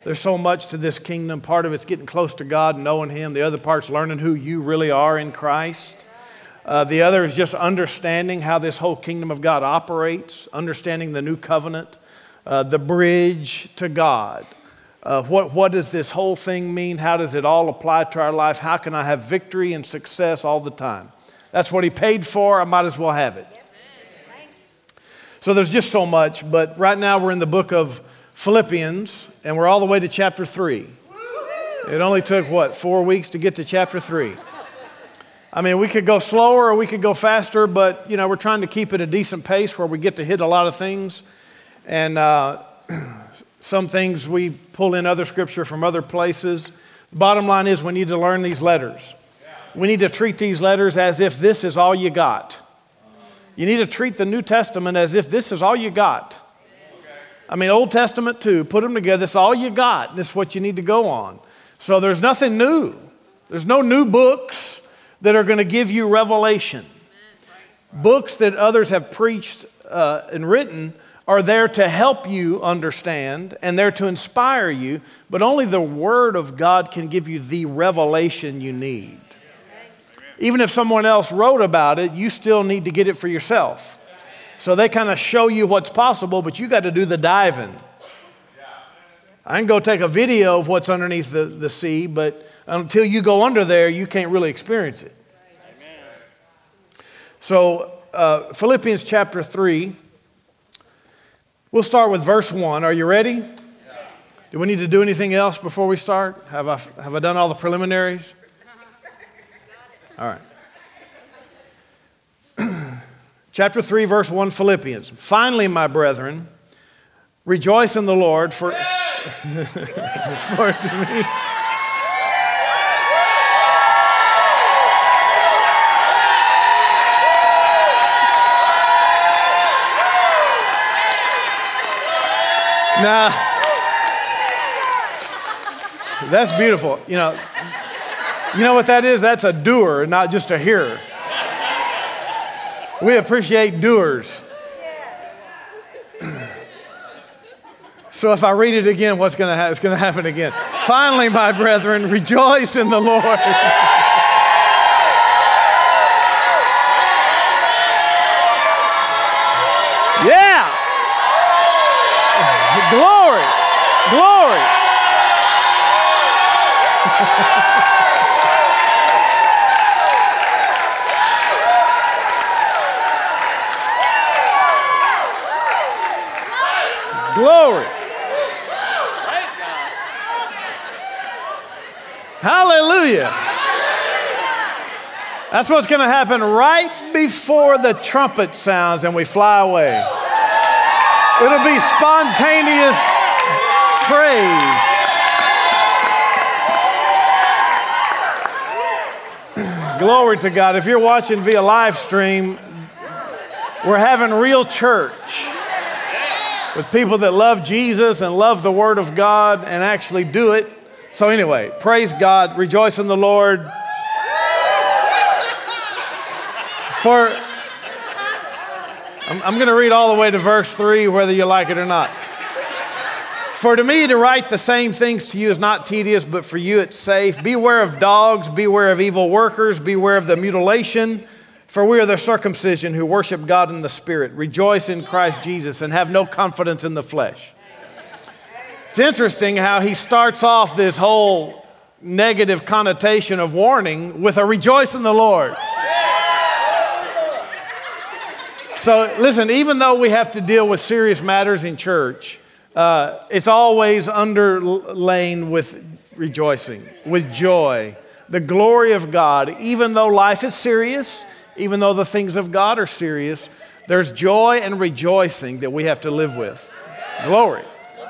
There's so much to this kingdom. Part of it's getting close to God and knowing Him. The other part's learning who you really are in Christ. The other is just understanding how this whole kingdom of God operates, understanding the new covenant, the bridge to God. What does this whole thing mean? How does it all apply to our life? How can I have victory and success all the time? That's what He paid for. I might as well have it. So there's just so much, but right now we're in the book of Philippians, and we're all the way to chapter 3. It only took, 4 weeks to get to chapter 3. I mean, we could go slower or we could go faster, but, we're trying to keep it a decent pace where we get to hit a lot of things. And some things we pull in other scripture from other places. The bottom line is we need to learn these letters. We need to treat these letters as if this is all you got. You need to treat the New Testament as if this is all you got. I mean, Old Testament too. Put them together. This is all you got. This is what you need to go on. So there's nothing new. There's no new books that are going to give you revelation. Books that others have preached and written are there to help you understand and there to inspire you, but only the Word of God can give you the revelation you need. Even if someone else wrote about it, you still need to get it for yourself. So they kind of show you what's possible, but you got to do the diving. I can go take a video of what's underneath the sea, but until you go under there, you can't really experience it. So Philippians chapter 3, we'll start with verse 1. Are you ready? Do we need to do anything else before we start? Have I done all the preliminaries? All right. Chapter 3, verse 1, Philippians. Finally, my brethren, rejoice in the Lord, for to me. Now, that's beautiful. You know what that is? That's a doer, not just a hearer. We appreciate doers. So if I read it again, what's going to happen? It's going to happen again. Finally, my brethren, rejoice in the Lord. Yeah. Glory. Glory. Glory. Hallelujah. That's what's going to happen right before the trumpet sounds and we fly away. It'll be spontaneous praise. Glory to God. If you're watching via live stream, we're having real church with people that love Jesus and love the Word of God and actually do it. So anyway, praise God. Rejoice in the Lord. I'm going to read all the way to verse 3, whether you like it or not. For to me to write the same things to you is not tedious, but for you it's safe. Beware of dogs, beware of evil workers, beware of the mutilation. For we are the circumcision who worship God in the Spirit. Rejoice in Christ Jesus and have no confidence in the flesh. It's interesting how he starts off this whole negative connotation of warning with a rejoice in the Lord. So listen, even though we have to deal with serious matters in church, it's always underlain with rejoicing, with joy, the glory of God. Even though life is serious, even though the things of God are serious, there's joy and rejoicing that we have to live with. Glory.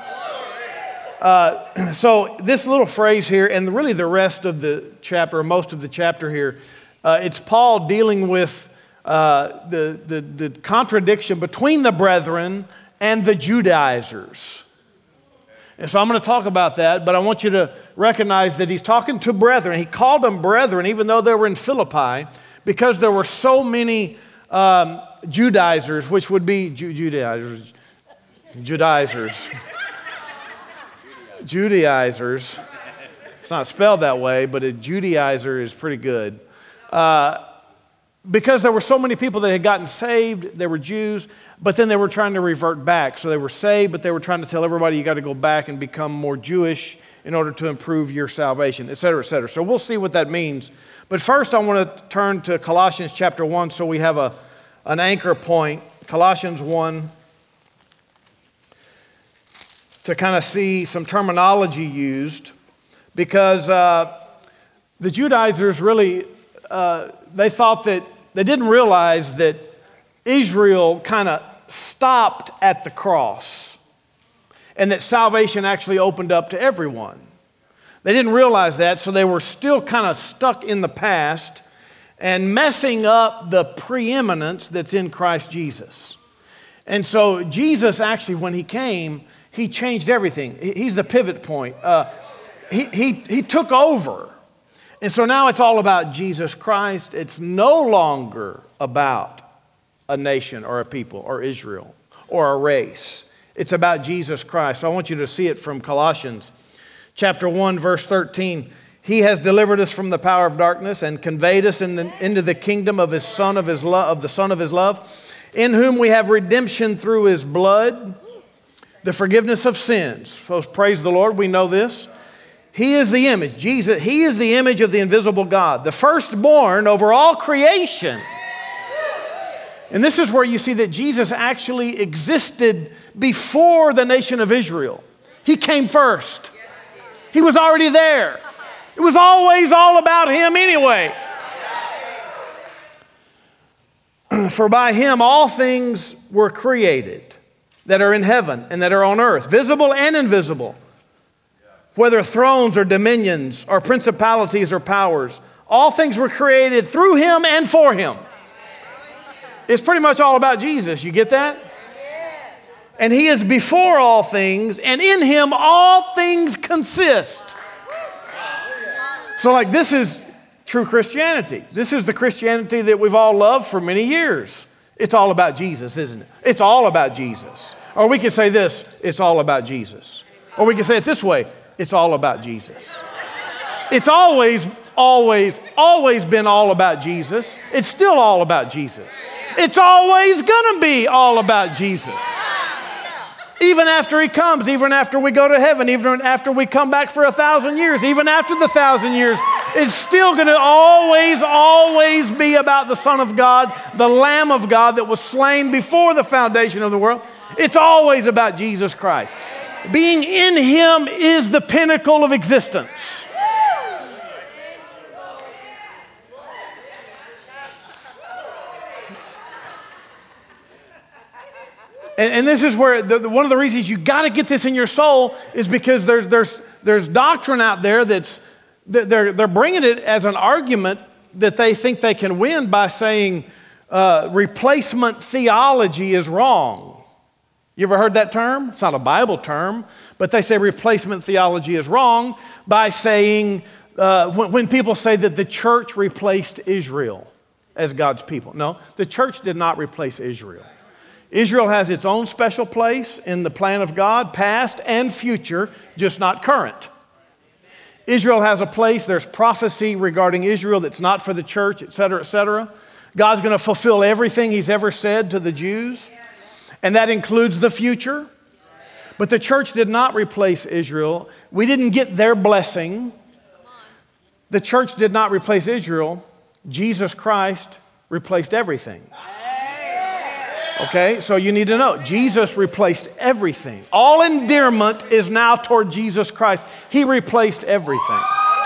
So this little phrase here, and really the rest of the chapter, or most of the chapter here, it's Paul dealing with the contradiction between the brethren and the Judaizers. And so I'm going to talk about that, but I want you to recognize that he's talking to brethren. He called them brethren, even though they were in Philippi, because there were so many Judaizers, which would be Judaizers. Judaizers, it's not spelled that way, but a Judaizer is pretty good. Because there were so many people that had gotten saved, they were Jews, but then they were trying to revert back. So they were saved, but they were trying to tell everybody you got to go back and become more Jewish in order to improve your salvation, et cetera, et cetera. So we'll see what that means. But first I want to turn to Colossians chapter 1 so we have an anchor point. Colossians 1, to kind of see some terminology used, because the Judaizers really, they thought that, they didn't realize that Israel kind of stopped at the cross and that salvation actually opened up to everyone. They didn't realize that, so they were still kind of stuck in the past and messing up the preeminence that's in Christ Jesus. And so Jesus actually, when he came, he changed everything. He's the pivot point. He took over. And so now it's all about Jesus Christ. It's no longer about a nation or a people or Israel or a race. It's about Jesus Christ. So I want you to see it from Colossians chapter 1, verse 13. He has delivered us from the power of darkness and conveyed us into the kingdom of the Son of His love, in whom we have redemption through His blood, the forgiveness of sins. So praise the Lord, we know this. He is the image, Jesus, He is the image of the invisible God, the firstborn over all creation. And this is where you see that Jesus actually existed before the nation of Israel. He came first. He was already there. It was always all about Him anyway. For by Him all things were created that are in heaven and that are on earth, visible and invisible. Whether thrones or dominions or principalities or powers, all things were created through Him and for Him. It's pretty much all about Jesus. You get that? And He is before all things, and in Him all things consist. So like this is true Christianity. This is the Christianity that we've all loved for many years. It's all about Jesus, isn't it? It's all about Jesus. Or we could say this, it's all about Jesus. Or we could say it this way, it's all about Jesus. It's always been all about Jesus. It's still all about Jesus. It's always gonna be all about Jesus. Even after He comes, even after we go to heaven, even after we come back for 1,000 years, even after the 1,000 years, it's still gonna always be about the Son of God, the Lamb of God that was slain before the foundation of the world. It's always about Jesus Christ. Being in Him is the pinnacle of existence. And this is where one of the reasons you got to get this in your soul is because there's doctrine out there they're bringing it as an argument that they think they can win by saying replacement theology is wrong. You ever heard that term? It's not a Bible term, but they say replacement theology is wrong by saying when people say that the church replaced Israel as God's people. No, the church did not replace Israel. Israel has its own special place in the plan of God, past and future, just not current. Israel has a place, there's prophecy regarding Israel that's not for the church, et cetera, et cetera. God's going to fulfill everything He's ever said to the Jews, and that includes the future. But the church did not replace Israel. We didn't get their blessing. The church did not replace Israel. Jesus Christ replaced everything. Okay, so you need to know, Jesus replaced everything. All endearment is now toward Jesus Christ. He replaced everything.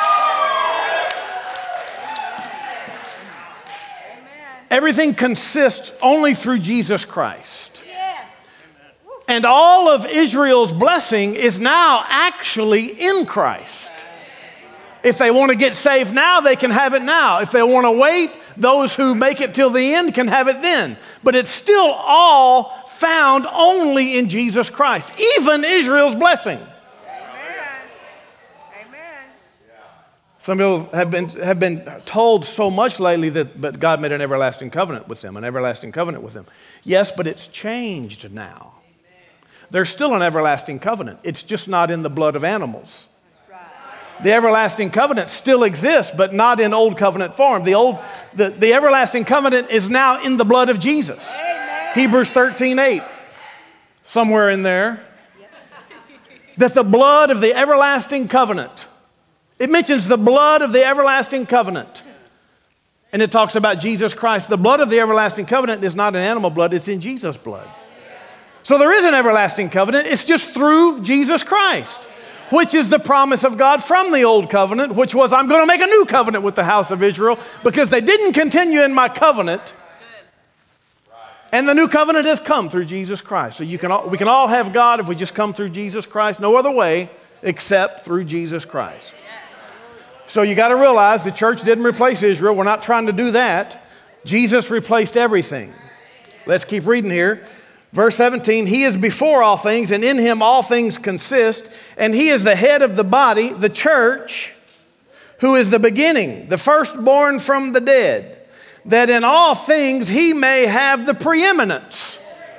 Everything consists only through Jesus Christ. And all of Israel's blessing is now actually in Christ. If they want to get saved now, they can have it now. If they want to wait, those who make it till the end can have it then. But it's still all found only in Jesus Christ, even Israel's blessing. Amen. Amen. Some people have been told so much lately but God made an everlasting covenant with them, Yes, but it's changed now. there's still an everlasting covenant. It's just not in the blood of animals. The everlasting covenant still exists, but not in old covenant form. The everlasting covenant is now in the blood of Jesus. Amen. Hebrews 13:8, somewhere in there. That the blood of the everlasting covenant, it mentions the blood of the everlasting covenant. And it talks about Jesus Christ. The blood of the everlasting covenant is not in animal blood, it's in Jesus' blood. So there is an everlasting covenant, it's just through Jesus Christ, which is the promise of God from the old covenant, which was, I'm going to make a new covenant with the house of Israel because they didn't continue in my covenant. And the new covenant has come through Jesus Christ. So we can all have God if we just come through Jesus Christ. No other way except through Jesus Christ. So you got to realize the church didn't replace Israel. We're not trying to do that. Jesus replaced everything. Let's keep reading here. Verse 17, He is before all things, and in Him all things consist, and He is the head of the body, the church, who is the beginning, the firstborn from the dead, that in all things He may have the preeminence.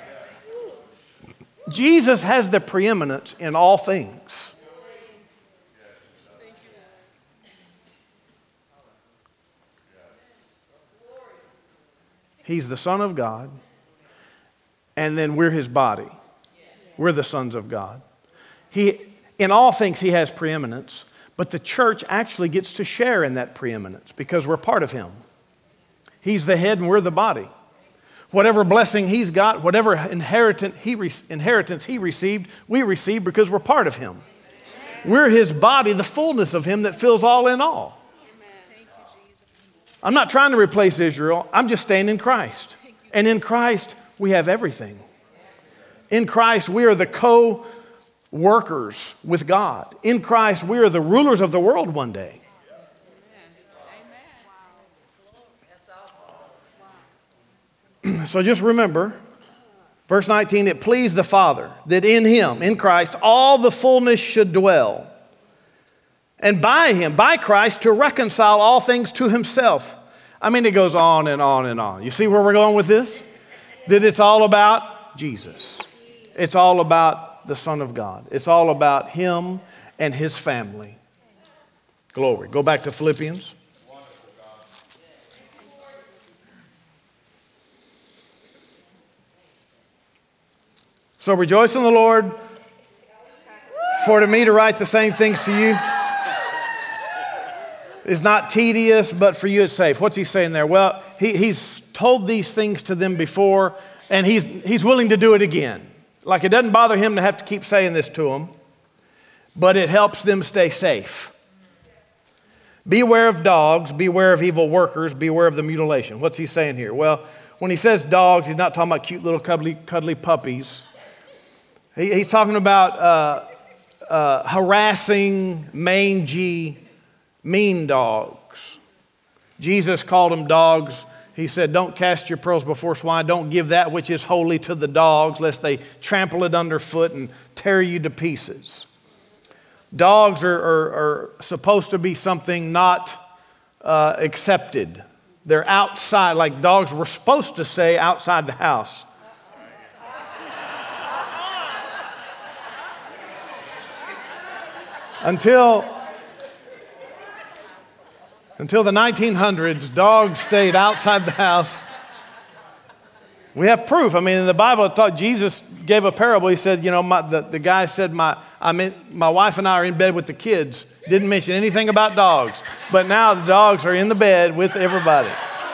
Jesus has the preeminence in all things. He's the Son of God, and then we're His body. We're the sons of God. In all things, He has preeminence, but the church actually gets to share in that preeminence because we're part of Him. He's the head and we're the body. Whatever blessing He's got, whatever inheritance He received, we receive because we're part of Him. We're His body, the fullness of Him that fills all in all. I'm not trying to replace Israel. I'm just staying in Christ. And in Christ, we have everything. In Christ, we are the co-workers with God. In Christ, we are the rulers of the world one day. So just remember, verse 19, it pleased the Father that in Him, in Christ, all the fullness should dwell. And by Him, by Christ, to reconcile all things to Himself. I mean, it goes on and on and on. You see where we're going with this? That it's all about Jesus. It's all about the Son of God. It's all about Him and His family. Glory. Go back to Philippians. So rejoice in the Lord, for to me to write the same things to you is not tedious, but for you it's safe. What's he saying there? Well, he's told these things to them before, and he's willing to do it again. Like it doesn't bother him to have to keep saying this to them, but it helps them stay safe. Beware of dogs, beware of evil workers, beware of the mutilation. What's he saying here? Well, when he says dogs, he's not talking about cute little cuddly puppies. He's talking about harassing, mangy, mean dogs. Jesus called them dogs. He said, don't cast your pearls before swine. Don't give that which is holy to the dogs, lest they trample it underfoot and tear you to pieces. Dogs are supposed to be something not accepted. They're outside, like dogs were supposed to stay outside the house. Until the 1900s, dogs stayed outside the house. We have proof. I mean, in the Bible, it taught Jesus gave a parable. He said, the guy said, my wife and I are in bed with the kids. Didn't mention anything about dogs. But now the dogs are in the bed with everybody.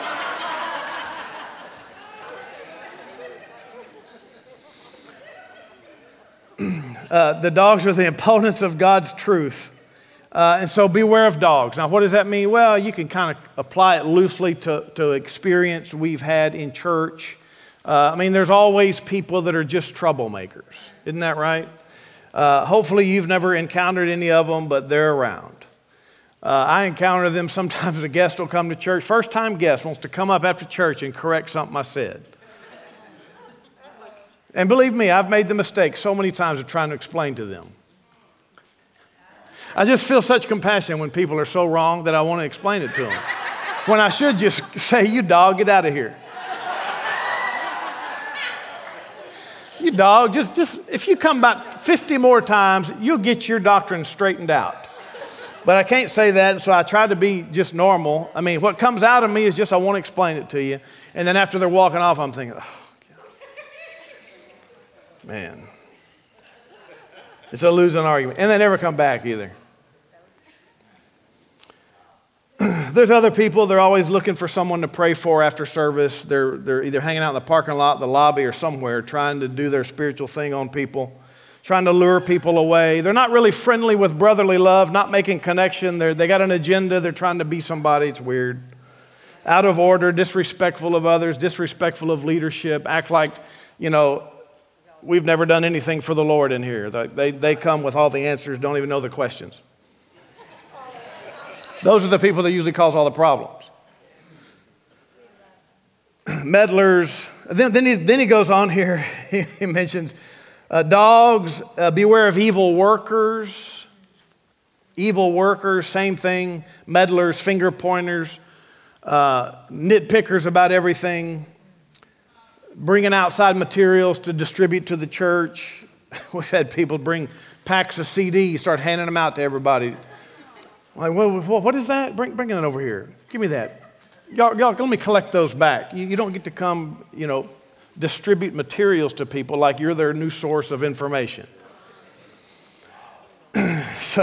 The dogs are the opponents of God's truth. And so beware of dogs. Now, what does that mean? Well, you can kind of apply it loosely to experience we've had in church. There's always people that are just troublemakers. Isn't that right? Hopefully you've never encountered any of them, but they're around. I encounter them. Sometimes a guest will come to church. First-time guest wants to come up after church and correct something I said. And believe me, I've made the mistake so many times of trying to explain to them. I just feel such compassion when people are so wrong that I want to explain it to them. When I should just say, you dog, get out of here. You dog, just if you come about 50 more times, you'll get your doctrine straightened out. But I can't say that, so I try to be just normal. I mean, what comes out of me is just I want to explain it to you. And then after they're walking off, I'm thinking, oh, God. Man. It's a losing argument. And they never come back either. There's other people, they're always looking for someone to pray for after service. They're either hanging out in the parking lot, the lobby, or somewhere trying to do their spiritual thing on people, trying to lure people away. They're not really friendly with brotherly love, not making connection. They got an agenda. They're trying to be somebody. It's weird. Out of order, disrespectful of others, disrespectful of leadership, act like, we've never done anything for the Lord in here. They come with all the answers, don't even know the questions. Those are the people that usually cause all the problems. Meddlers. Then he goes on here. He mentions dogs, beware of evil workers. Evil workers, same thing. Meddlers, finger pointers, nitpickers about everything. Bringing outside materials to distribute to the church. We've had people bring packs of CDs, start handing them out to everybody. Like, well, what is that? Bring it over here. Give me that. Y'all, let me collect those back. You don't get to come, distribute materials to people like you're their new source of information. So,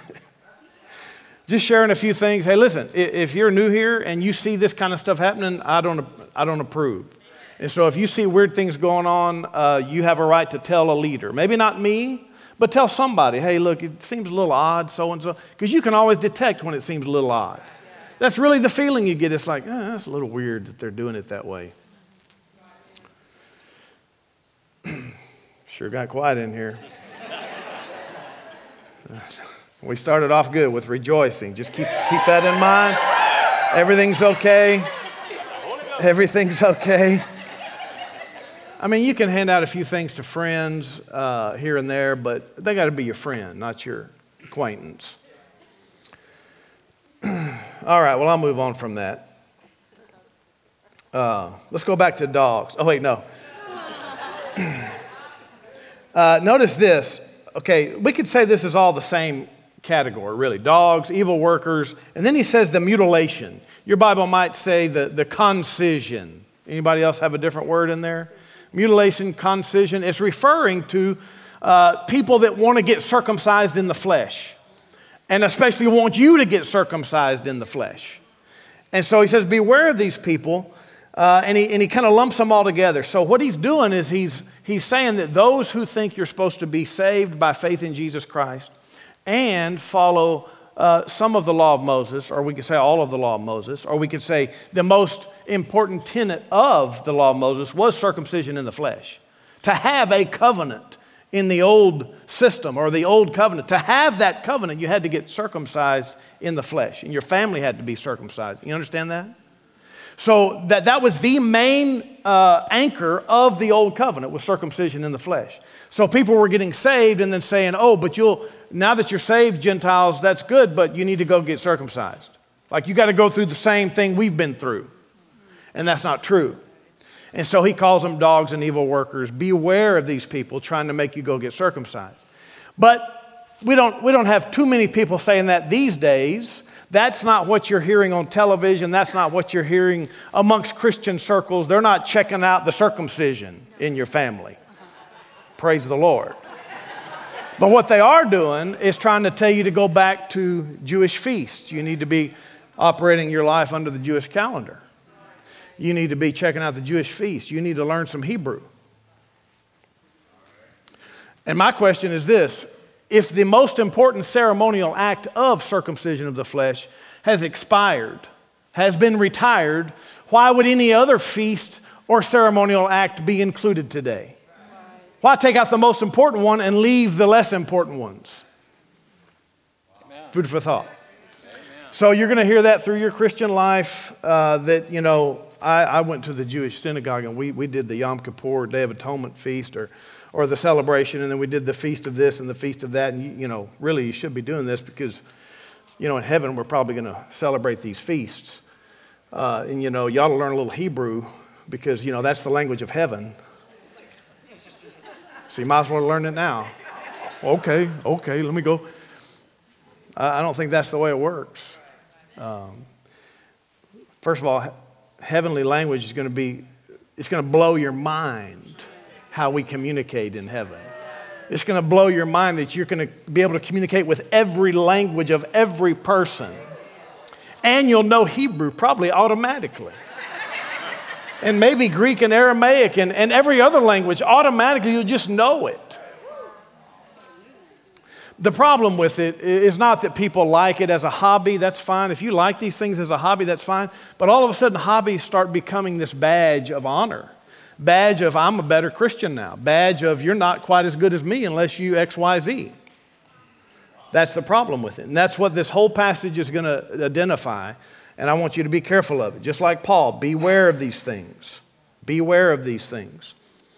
just sharing a few things. Hey, listen, if you're new here and you see this kind of stuff happening, I don't approve. And so if you see weird things going on, you have a right to tell a leader. Maybe not me, but tell somebody, hey, look, it seems a little odd, so-and-so. Because you can always detect when it seems a little odd. That's really the feeling you get. It's like, that's a little weird that they're doing it that way. Sure got quiet in here. We started off good with rejoicing. Just keep that in mind. Everything's okay. Everything's okay. I mean, you can hand out a few things to friends here and there, but they got to be your friend, not your acquaintance. All right, well, I'll move on from that. Let's go back to dogs. Oh, wait, no. Notice this. Okay, we could say this is all the same category, really. Dogs, evil workers, and then he says the mutilation. Your Bible might say the concision. Anybody else have a different word in there? Mutilation, concision. It's referring to people that want to get circumcised in the flesh, and especially want you to get circumcised in the flesh. And so he says, beware of these people, and he kind of lumps them all together. So what he's doing is he's saying that those who think you're supposed to be saved by faith in Jesus Christ and follow some of the law of Moses, or we could say all of the law of Moses, or we could say the most important tenet of the law of Moses was circumcision in the flesh. To have a covenant in the old system or the old covenant, to have that covenant, you had to get circumcised in the flesh, and your family had to be circumcised. You understand that? So that was the main anchor of the old covenant, was circumcision in the flesh. So people were getting saved and then saying, oh, but now that you're saved, Gentiles, that's good, but you need to go get circumcised. Like you got to go through the same thing we've been through. And that's not true. And so he calls them dogs and evil workers. Beware of these people trying to make you go get circumcised. But we don't have too many people saying that these days. That's not what you're hearing on television. That's not what you're hearing amongst Christian circles. They're not checking out the circumcision in your family. Praise the Lord. But what they are doing is trying to tell you to go back to Jewish feasts. You need to be operating your life under the Jewish calendar. You need to be checking out the Jewish feasts. You need to learn some Hebrew. And my question is this: if the most important ceremonial act of circumcision of the flesh has expired, has been retired, why would any other feast or ceremonial act be included today? Why take out the most important one and leave the less important ones? Amen. Food for thought. Amen. So you're going to hear that through your Christian life, I went to the Jewish synagogue and we did the Yom Kippur Day of Atonement feast or the celebration, and then we did the feast of this and the feast of that. And really you should be doing this because, in heaven we're probably going to celebrate these feasts. And you ought to learn a little Hebrew because, that's the language of heaven. So you might as well learn it now. Okay, let me go. I don't think that's the way it works. First of all, heavenly language is going to blow your mind how we communicate in heaven. It's going to blow your mind that you're going to be able to communicate with every language of every person. And you'll know Hebrew probably automatically. And maybe Greek and Aramaic and every other language, automatically you'll just know it. The problem with it is not that people like it as a hobby. That's fine. If you like these things as a hobby, that's fine. But all of a sudden, hobbies start becoming this badge of honor. Badge of, I'm a better Christian now. Badge of, you're not quite as good as me unless you X, Y, Z. That's the problem with it. And that's what this whole passage is going to identify. And I want you to be careful of it. Just like Paul, beware of these things. Beware of these things.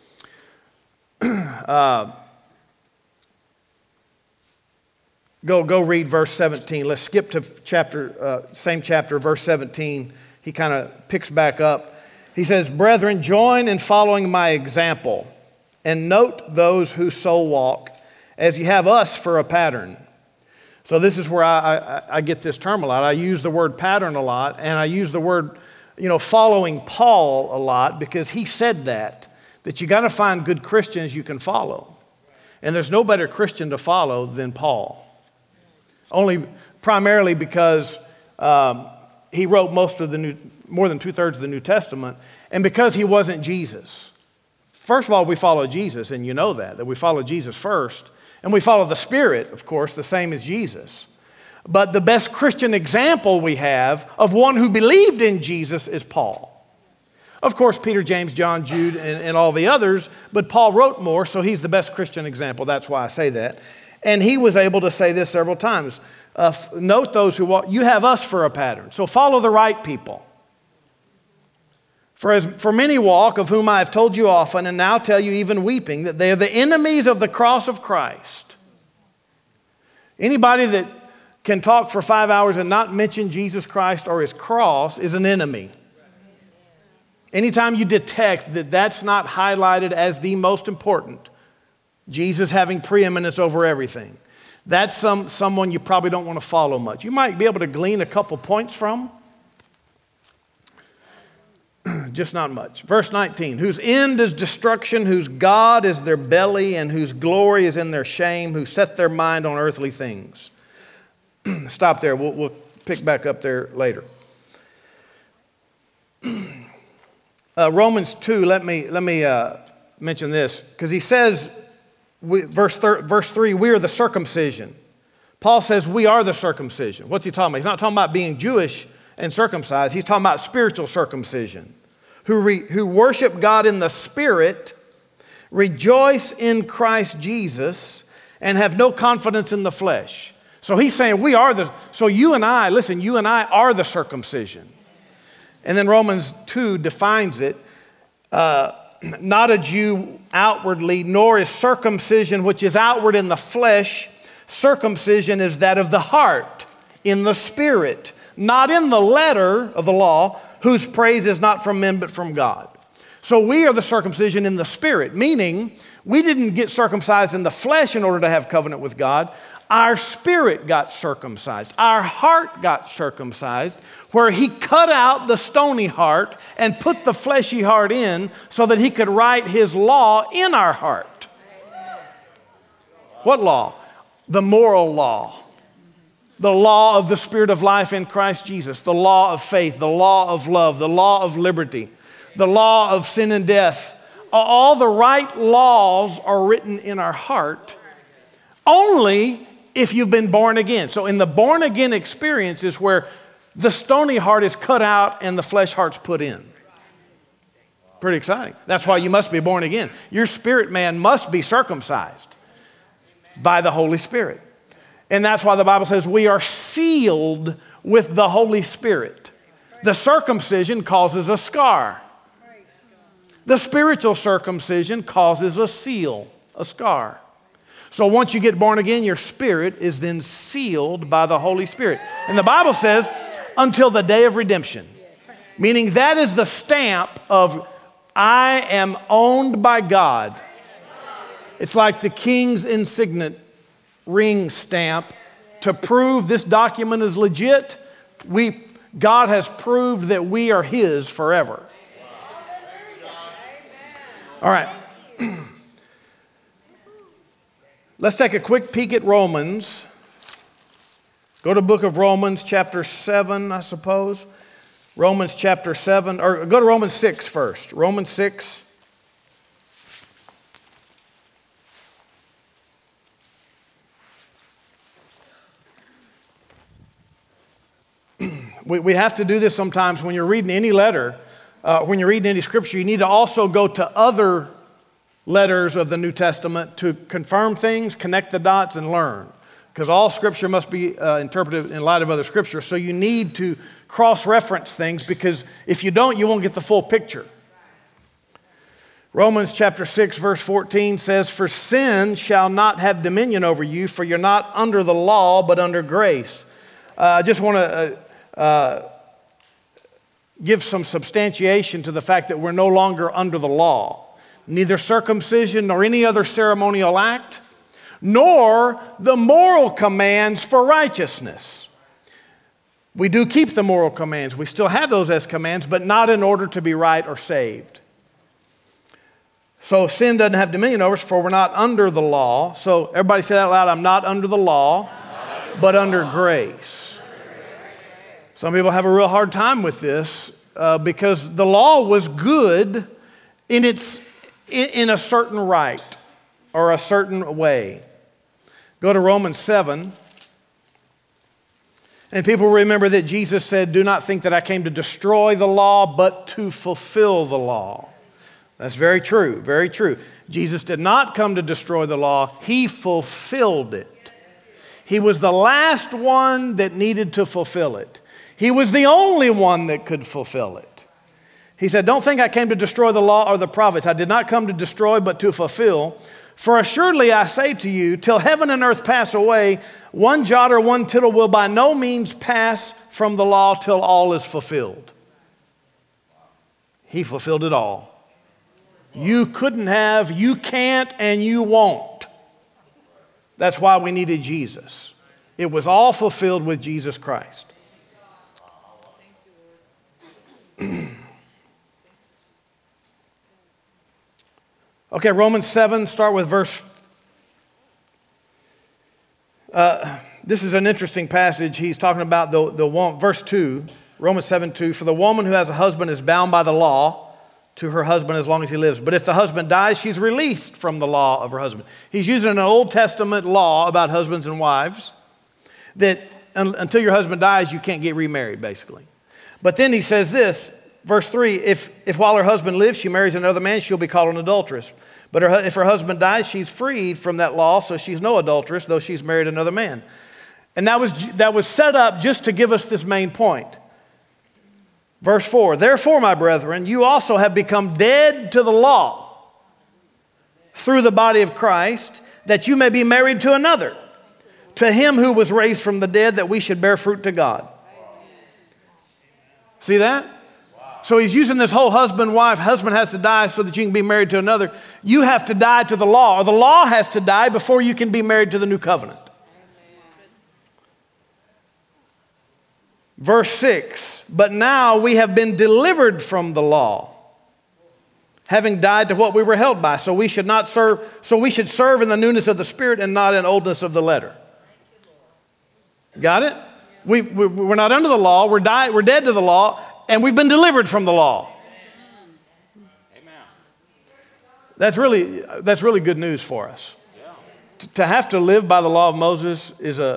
Go read verse 17. Let's skip to same chapter, verse 17. He kind of picks back up. He says, "Brethren, join in following my example, and note those who so walk, as you have us for a pattern." So this is where I get this term a lot. I use the word pattern a lot, and I use the word, following Paul a lot, because he said that you got to find good Christians you can follow. And there's no better Christian to follow than Paul. Only primarily because he wrote more than 2/3 of the New Testament, and because he wasn't Jesus. First of all, we follow Jesus, and you know that we follow Jesus first. And we follow the Spirit, of course, the same as Jesus. But the best Christian example we have of one who believed in Jesus is Paul. Of course, Peter, James, John, Jude, and all the others, but Paul wrote more, so he's the best Christian example. That's why I say that. And he was able to say this several times. Note those who walk. You have us for a pattern, so follow the right people. For many walk, of whom I have told you often, and now tell you even weeping, that they are the enemies of the cross of Christ. Anybody that can talk for 5 hours and not mention Jesus Christ or his cross is an enemy. Anytime you detect that that's not highlighted as the most important, Jesus having preeminence over everything, that's someone you probably don't want to follow much. You might be able to glean a couple points from, just not much. Verse 19, whose end is destruction, whose God is their belly, and whose glory is in their shame, who set their mind on earthly things. Stop there. We'll pick back up there later. Romans 2, let me mention this, because he says, verse 3, we are the circumcision. Paul says we are the circumcision. What's he talking about? He's not talking about being Jewish and circumcised. He's talking about spiritual circumcision. Who worship God in the Spirit, rejoice in Christ Jesus, and have no confidence in the flesh. So he's saying you and I are the circumcision. And then Romans 2 defines it, not a Jew outwardly, nor is circumcision which is outward in the flesh. Circumcision is that of the heart, in the Spirit, not in the letter of the law, whose praise is not from men but from God. So we are the circumcision in the Spirit, meaning we didn't get circumcised in the flesh in order to have covenant with God. Our spirit got circumcised. Our heart got circumcised, where he cut out the stony heart and put the fleshy heart in so that he could write his law in our heart. What law? The moral law. The law of the Spirit of life in Christ Jesus, the law of faith, the law of love, the law of liberty, the law of sin and death. All the right laws are written in our heart only if you've been born again. So in the born again experience is where the stony heart is cut out and the flesh heart's put in. Pretty exciting. That's why you must be born again. Your spirit man must be circumcised by the Holy Spirit. And that's why the Bible says we are sealed with the Holy Spirit. The circumcision causes a scar. The spiritual circumcision causes a seal, a scar. So once you get born again, your spirit is then sealed by the Holy Spirit. And the Bible says, until the day of redemption. Meaning that is the stamp of I am owned by God. It's like the king's insignia ring stamp. To prove this document is legit, God has proved that we are His forever. All right. Let's take a quick peek at Romans. Go to the book of Romans, chapter 7, I suppose. Romans chapter 7, or go to Romans 6 first. Romans 6. We have to do this sometimes when you're reading any letter, when you're reading any scripture. You need to also go to other letters of the New Testament to confirm things, connect the dots, and learn. Because all scripture must be interpreted in light of other scripture. So you need to cross-reference things, because if you don't, you won't get the full picture. Romans chapter 6, verse 14 says, "For sin shall not have dominion over you, for you're not under the law, but under grace." I just want to give some substantiation to the fact that we're no longer under the law. Neither circumcision nor any other ceremonial act, nor the moral commands for righteousness. We do keep the moral commands. We still have those as commands, but not in order to be right or saved. So sin doesn't have dominion over us, for we're not under the law. So everybody say that out loud. I'm not under the law, but under grace. Some people have a real hard time with this because the law was good in a certain right or a certain way. Go to Romans 7. And people remember that Jesus said, "Do not think that I came to destroy the law, but to fulfill the law." That's very true, very true. Jesus did not come to destroy the law. He fulfilled it. He was the last one that needed to fulfill it. He was the only one that could fulfill it. He said, "Don't think I came to destroy the law or the prophets. I did not come to destroy, but to fulfill. For assuredly I say to you, till heaven and earth pass away, one jot or one tittle will by no means pass from the law till all is fulfilled." He fulfilled it all. You couldn't have, you can't, and you won't. That's why we needed Jesus. It was all fulfilled with Jesus Christ. Okay, Romans 7, start with verse. This is an interesting passage. He's talking about the one, verse 2, Romans 7:2. "For the woman who has a husband is bound by the law to her husband as long as he lives. But if the husband dies, she's released from the law of her husband." He's using an Old Testament law about husbands and wives that until your husband dies, you can't get remarried, basically. But then he says this, verse 3, if while her husband lives, she marries another man, she'll be called an adulteress. But if her husband dies, she's freed from that law, so she's no adulteress, though she's married another man. And that was set up just to give us this main point. Verse 4, "Therefore, my brethren, you also have become dead to the law through the body of Christ, that you may be married to another, to him who was raised from the dead, that we should bear fruit to God." See that? So he's using this whole husband-wife. Husband has to die so that you can be married to another. You have to die to the law, or the law has to die before you can be married to the new covenant. Verse 6, "But now we have been delivered from the law, having died to what we were held by. So we should serve in the newness of the Spirit and not in oldness of the letter." Got it? We're not under the law. We're dead to the law, and we've been delivered from the law. Amen. That's really good news for us. Yeah. To have to live by the law of Moses is a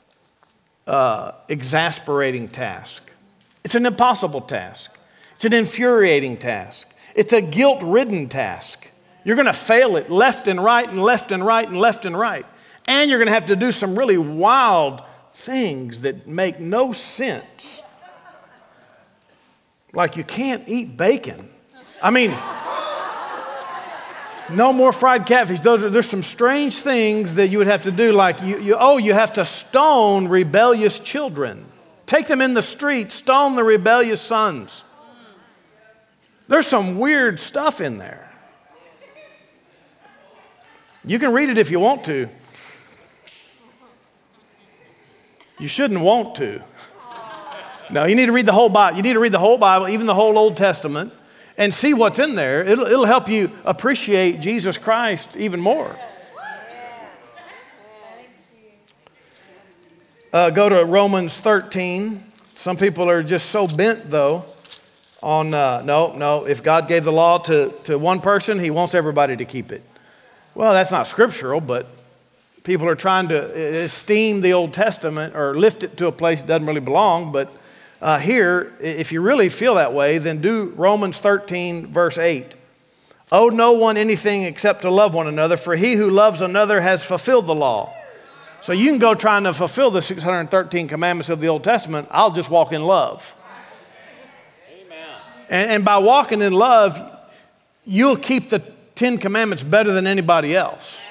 exasperating task. It's an impossible task. It's an infuriating task. It's a guilt-ridden task. You're going to fail it left and right and left and right and left and right. And you're going to have to do some really wild things that make no sense. Like you can't eat bacon. I mean, no more fried catfish. There's some strange things that you would have to do, like you have to stone rebellious children. Take them in the street, stone the rebellious sons. There's some weird stuff in there. You can read it if you want to. You shouldn't want to. No, you need to read the whole Bible. You need to read the whole Bible, even the whole Old Testament, and see what's in there. It'll help you appreciate Jesus Christ even more. Go to Romans 13. Some people are just so bent, though, on, no, if God gave the law to one person, he wants everybody to keep it. Well, that's not scriptural, but people are trying to esteem the Old Testament or lift it to a place it doesn't really belong. But here, if you really feel that way, then do Romans 13, verse 8. Owe no one anything except to love one another, for he who loves another has fulfilled the law. So you can go trying to fulfill the 613 commandments of the Old Testament. I'll just walk in love. Amen. And by walking in love, you'll keep the 10 commandments better than anybody else.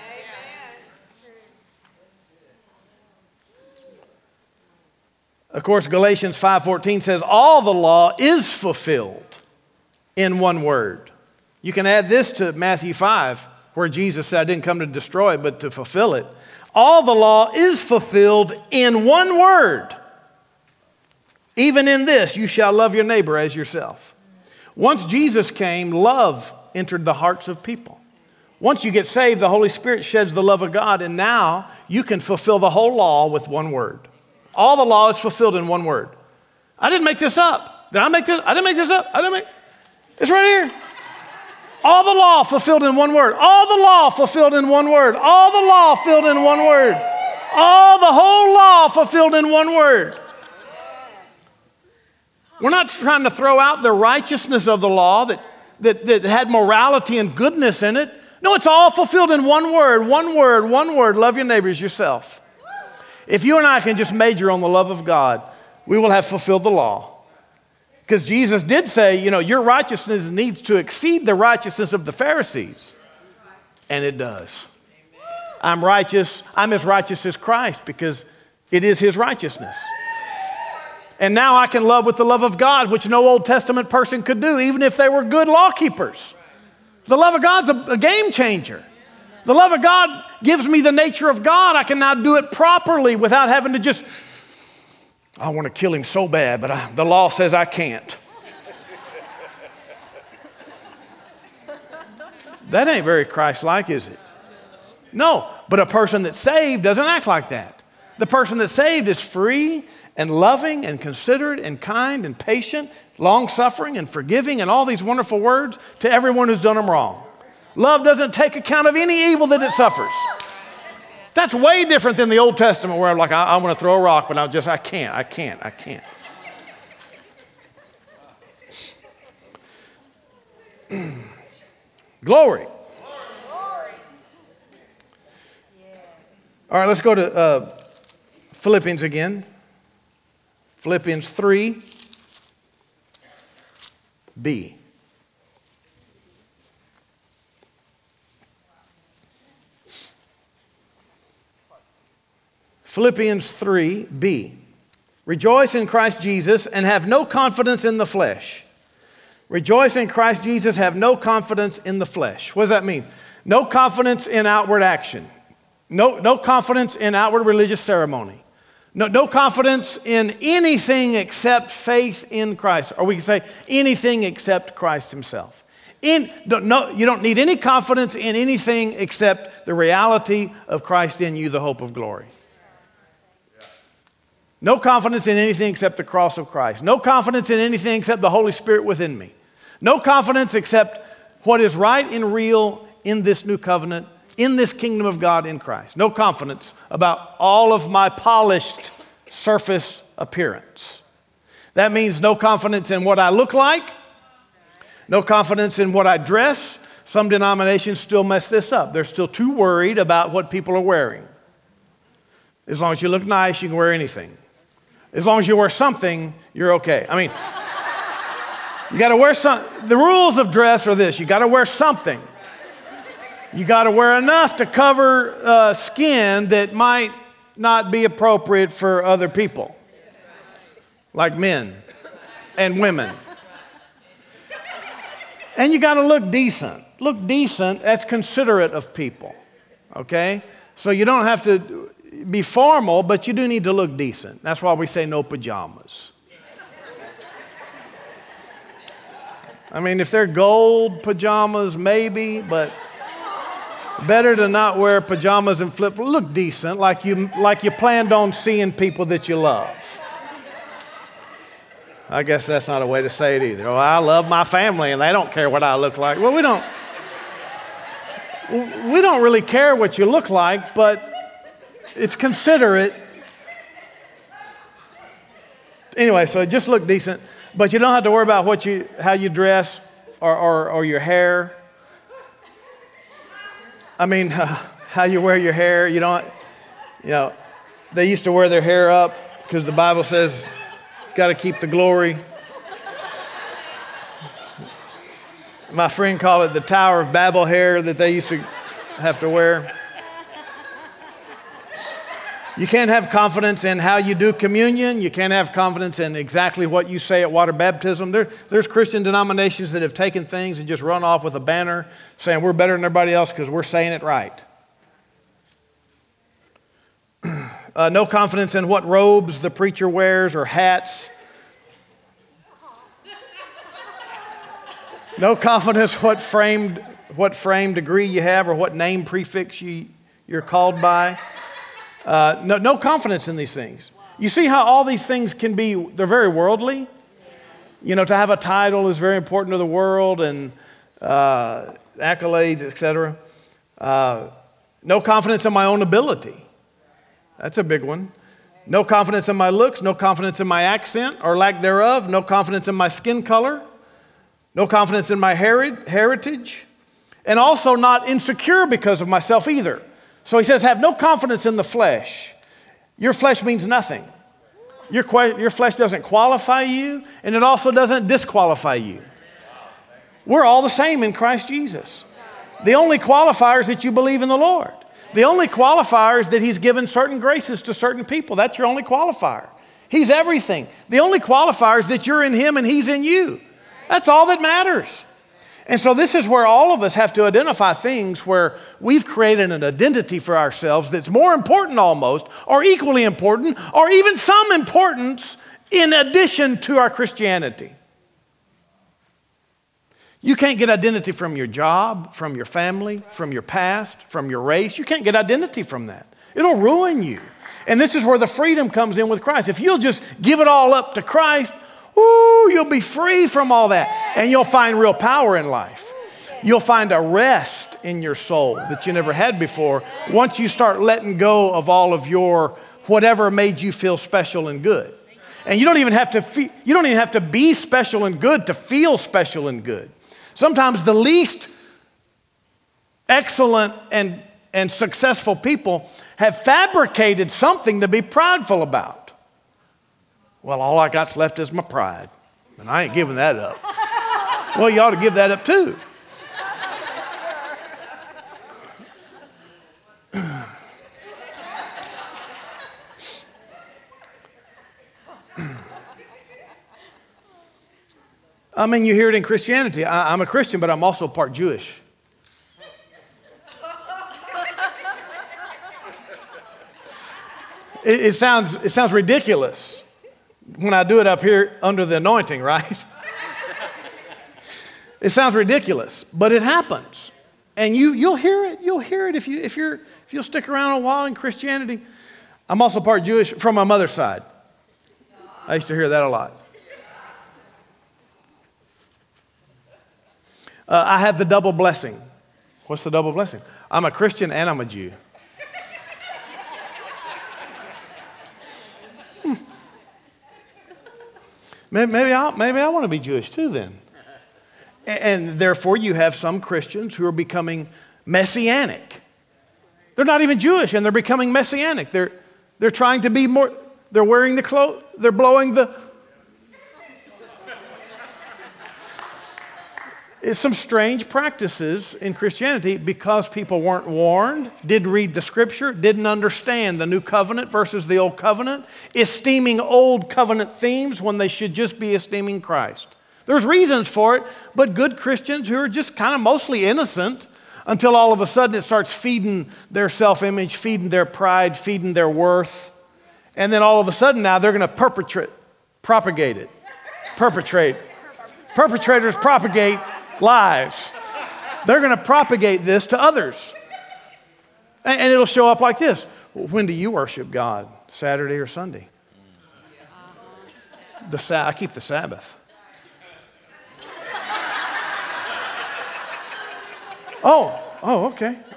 Of course, Galatians 5:14 says, all the law is fulfilled in one word. You can add this to Matthew 5, where Jesus said, I didn't come to destroy it, but to fulfill it. All the law is fulfilled in one word. Even in this, you shall love your neighbor as yourself. Once Jesus came, love entered the hearts of people. Once you get saved, the Holy Spirit sheds the love of God, and now you can fulfill the whole law with one word. All the law is fulfilled in one word. I didn't make this up. Did I make this? I didn't make this up. It's right here. All the law fulfilled in one word. All the law fulfilled in one word. All the law filled in one word. All the whole law fulfilled in one word. We're not trying to throw out the righteousness of the law that had morality and goodness in it. No, it's all fulfilled in one word, one word, one word. Love your neighbors yourself. If you and I can just major on the love of God, we will have fulfilled the law. Because Jesus did say, your righteousness needs to exceed the righteousness of the Pharisees. And it does. I'm righteous. I'm as righteous as Christ because it is his righteousness. And now I can love with the love of God, which no Old Testament person could do, even if they were good law keepers. The love of God's a game changer. The love of God gives me the nature of God. I can now do it properly without having to just, I want to kill him so bad, but the law says I can't. That ain't very Christ-like, is it? No, but a person that's saved doesn't act like that. The person that's saved is free and loving and considerate and kind and patient, long-suffering and forgiving and all these wonderful words to everyone who's done them wrong. Love doesn't take account of any evil that it suffers. That's way different than the Old Testament where I'm like, I want to throw a rock, but I can't. Glory. All right, let's go to Philippians again. Philippians 3, B. Philippians 3b. Rejoice in Christ Jesus and have no confidence in the flesh. Rejoice in Christ Jesus, have no confidence in the flesh. What does that mean? No confidence in outward action. No confidence in outward religious ceremony. No confidence in anything except faith in Christ. Or we can say anything except Christ himself. You don't need any confidence in anything except the reality of Christ in you, the hope of glory. No confidence in anything except the cross of Christ. No confidence in anything except the Holy Spirit within me. No confidence except what is right and real in this new covenant, in this kingdom of God in Christ. No confidence about all of my polished surface appearance. That means no confidence in what I look like. No confidence in what I dress. Some denominations still mess this up. They're still too worried about what people are wearing. As long as you look nice, you can wear anything. As long as you wear something, you're okay. I mean, you got to wear something. The rules of dress are this. You got to wear something. You got to wear enough to cover skin that might not be appropriate for other people, like men and women. And you got to look decent. Look decent, that's considerate of people. Okay? So you don't have to be formal, but you do need to look decent. That's why we say no pajamas. I mean, if they're gold pajamas, maybe, but better to not wear pajamas and flip. Look decent, like you planned on seeing people that you love. I guess that's not a way to say it either. Oh, I love my family and they don't care what I look like. Well, we don't really care what you look like, but it's considerate. Anyway, so just look decent, but you don't have to worry about how you dress or your hair. I mean, how you wear your hair. They used to wear their hair up because the Bible says, got to keep the glory. My friend called it the Tower of Babel hair that they used to have to wear. You can't have confidence in how you do communion. You can't have confidence in exactly what you say at water baptism. There's Christian denominations that have taken things and just run off with a banner saying we're better than everybody else because we're saying it right. No confidence in what robes the preacher wears or hats. No confidence what framed degree you have or what name prefix you're called by. No confidence in these things. You see how all these things they're very worldly. To have a title is very important to the world and accolades, etc. No confidence in my own ability. That's a big one. No confidence in my looks, no confidence in my accent or lack thereof, no confidence in my skin color, no confidence in my heritage, and also not insecure because of myself either. So he says, have no confidence in the flesh. Your flesh means nothing. Your flesh doesn't qualify you, and it also doesn't disqualify you. We're all the same in Christ Jesus. The only qualifier is that you believe in the Lord. The only qualifier is that he's given certain graces to certain people. That's your only qualifier. He's everything. The only qualifier is that you're in him and he's in you. That's all that matters. And so this is where all of us have to identify things where we've created an identity for ourselves that's more important almost, or equally important, or even some importance in addition to our Christianity. You can't get identity from your job, from your family, from your past, from your race. You can't get identity from that. It'll ruin you. And this is where the freedom comes in with Christ. If you'll just give it all up to Christ, you'll be free from all that. And you'll find real power in life. You'll find a rest in your soul that you never had before once you start letting go of all of your whatever made you feel special and good. And you don't even have to be special and good to feel special and good. Sometimes the least excellent and successful people have fabricated something to be prideful about. Well, all I got's left is my pride, and I ain't giving that up. Well, you ought to give that up too. I mean, you hear it in Christianity. I'm a Christian, but I'm also part Jewish. It sounds ridiculous when I do it up here under the anointing, right? It sounds ridiculous, but it happens, and you'll hear it. You'll hear it if you'll stick around a while in Christianity. I'm also part Jewish from my mother's side. I used to hear that a lot. I have the double blessing. What's the double blessing? I'm a Christian and I'm a Jew. Maybe I want to be Jewish too then. And therefore you have some Christians who are becoming messianic. They're not even Jewish and they're becoming messianic. They're trying to be more, they're wearing the clothes, they're blowing the... It's some strange practices in Christianity because people weren't warned, didn't read the scripture, didn't understand the new covenant versus the old covenant, esteeming old covenant themes when they should just be esteeming Christ. There's reasons for it, but good Christians who are just kind of mostly innocent until all of a sudden it starts feeding their self-image, feeding their pride, feeding their worth. And then all of a sudden now they're going to propagate it. Perpetrators propagate lies. They're going to propagate this to others. And it'll show up like this. When do you worship God? Saturday or Sunday? I keep the Sabbath. Okay.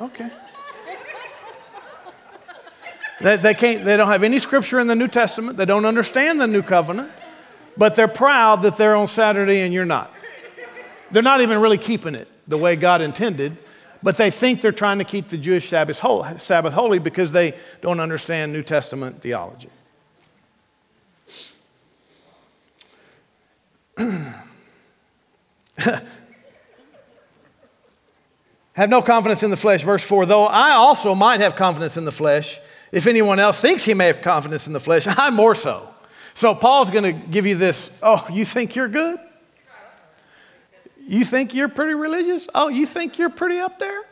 They don't have any scripture in the New Testament. They don't understand the New Covenant, but they're proud that they're on Saturday and you're not. They're not even really keeping it the way God intended, but they think they're trying to keep the Jewish Sabbath holy because they don't understand New Testament theology. Have no confidence in the flesh. Verse 4, though I also might have confidence in the flesh, if anyone else thinks he may have confidence in the flesh, I more so. So Paul's going to give you this, you think you're good? You think you're pretty religious? You think you're pretty up there?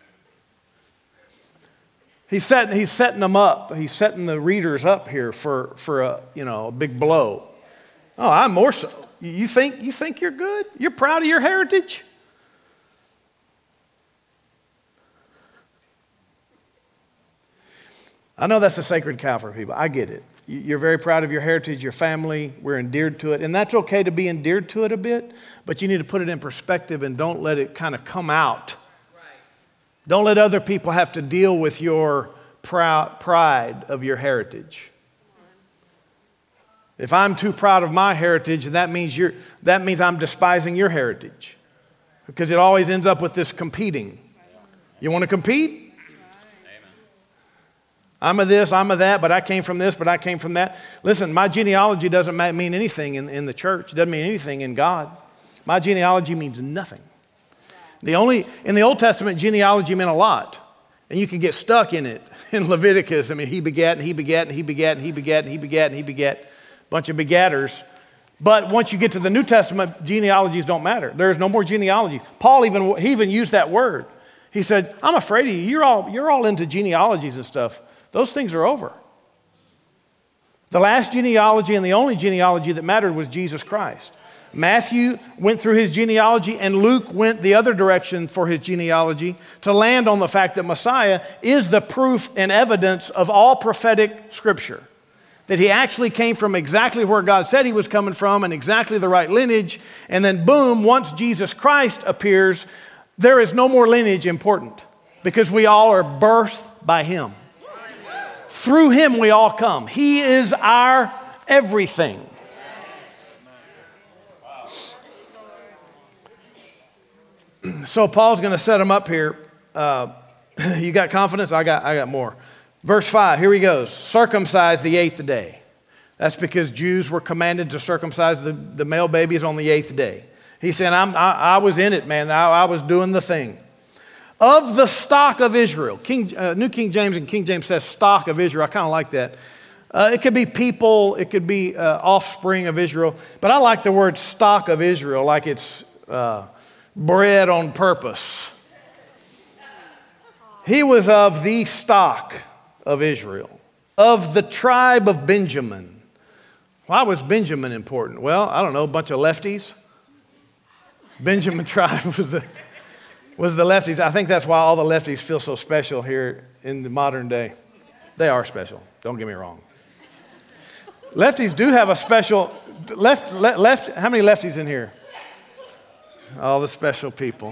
He's setting them up. He's setting the readers up here for a big blow. I'm more so. You think you're good? You're proud of your heritage? I know that's a sacred cow for people. I get it. You're very proud of your heritage, your family. We're endeared to it. And that's okay to be endeared to it a bit, but you need to put it in perspective and don't let it kind of come out. Right. Don't let other people have to deal with your pride of your heritage. If I'm too proud of my heritage, that means I'm despising your heritage. Because it always ends up with this competing. You want to compete? I'm a this, I'm a that, but I came from this, but I came from that. Listen, my genealogy doesn't mean anything in the church. It doesn't mean anything in God. My genealogy means nothing. In the Old Testament, genealogy meant a lot. And you can get stuck in it. In Leviticus, he begat, and he begat, and he begat, and he begat, and he begat, and he begat. Bunch of begatters. But once you get to the New Testament, genealogies don't matter. There's no more genealogies. Paul even used that word. He said, I'm afraid of you. You're all into genealogies and stuff. Those things are over. The last genealogy and the only genealogy that mattered was Jesus Christ. Matthew went through his genealogy and Luke went the other direction for his genealogy to land on the fact that Messiah is the proof and evidence of all prophetic scripture. That he actually came from exactly where God said he was coming from and exactly the right lineage. And then boom, once Jesus Christ appears, there is no more lineage important because we all are birthed by him. Through him we all come. He is our everything. So Paul's going to set them up here. You got confidence? I got more. Verse 5, here he goes. Circumcise the 8th day. That's because Jews were commanded to circumcise the male babies on the 8th day. He said, I was in it, man. I was doing the thing. Of the stock of Israel. New King James and King James says stock of Israel. I kind of like that. It could be people. It could be offspring of Israel. But I like the word stock of Israel like it's bred on purpose. He was of the stock of Israel, of the tribe of Benjamin. Why was Benjamin important? Well, I don't know, a bunch of lefties. Benjamin tribe was the lefties. I think that's why all the lefties feel so special here in the modern day. They are special, don't get me wrong. Lefties do have a special, how many lefties in here? All the special people.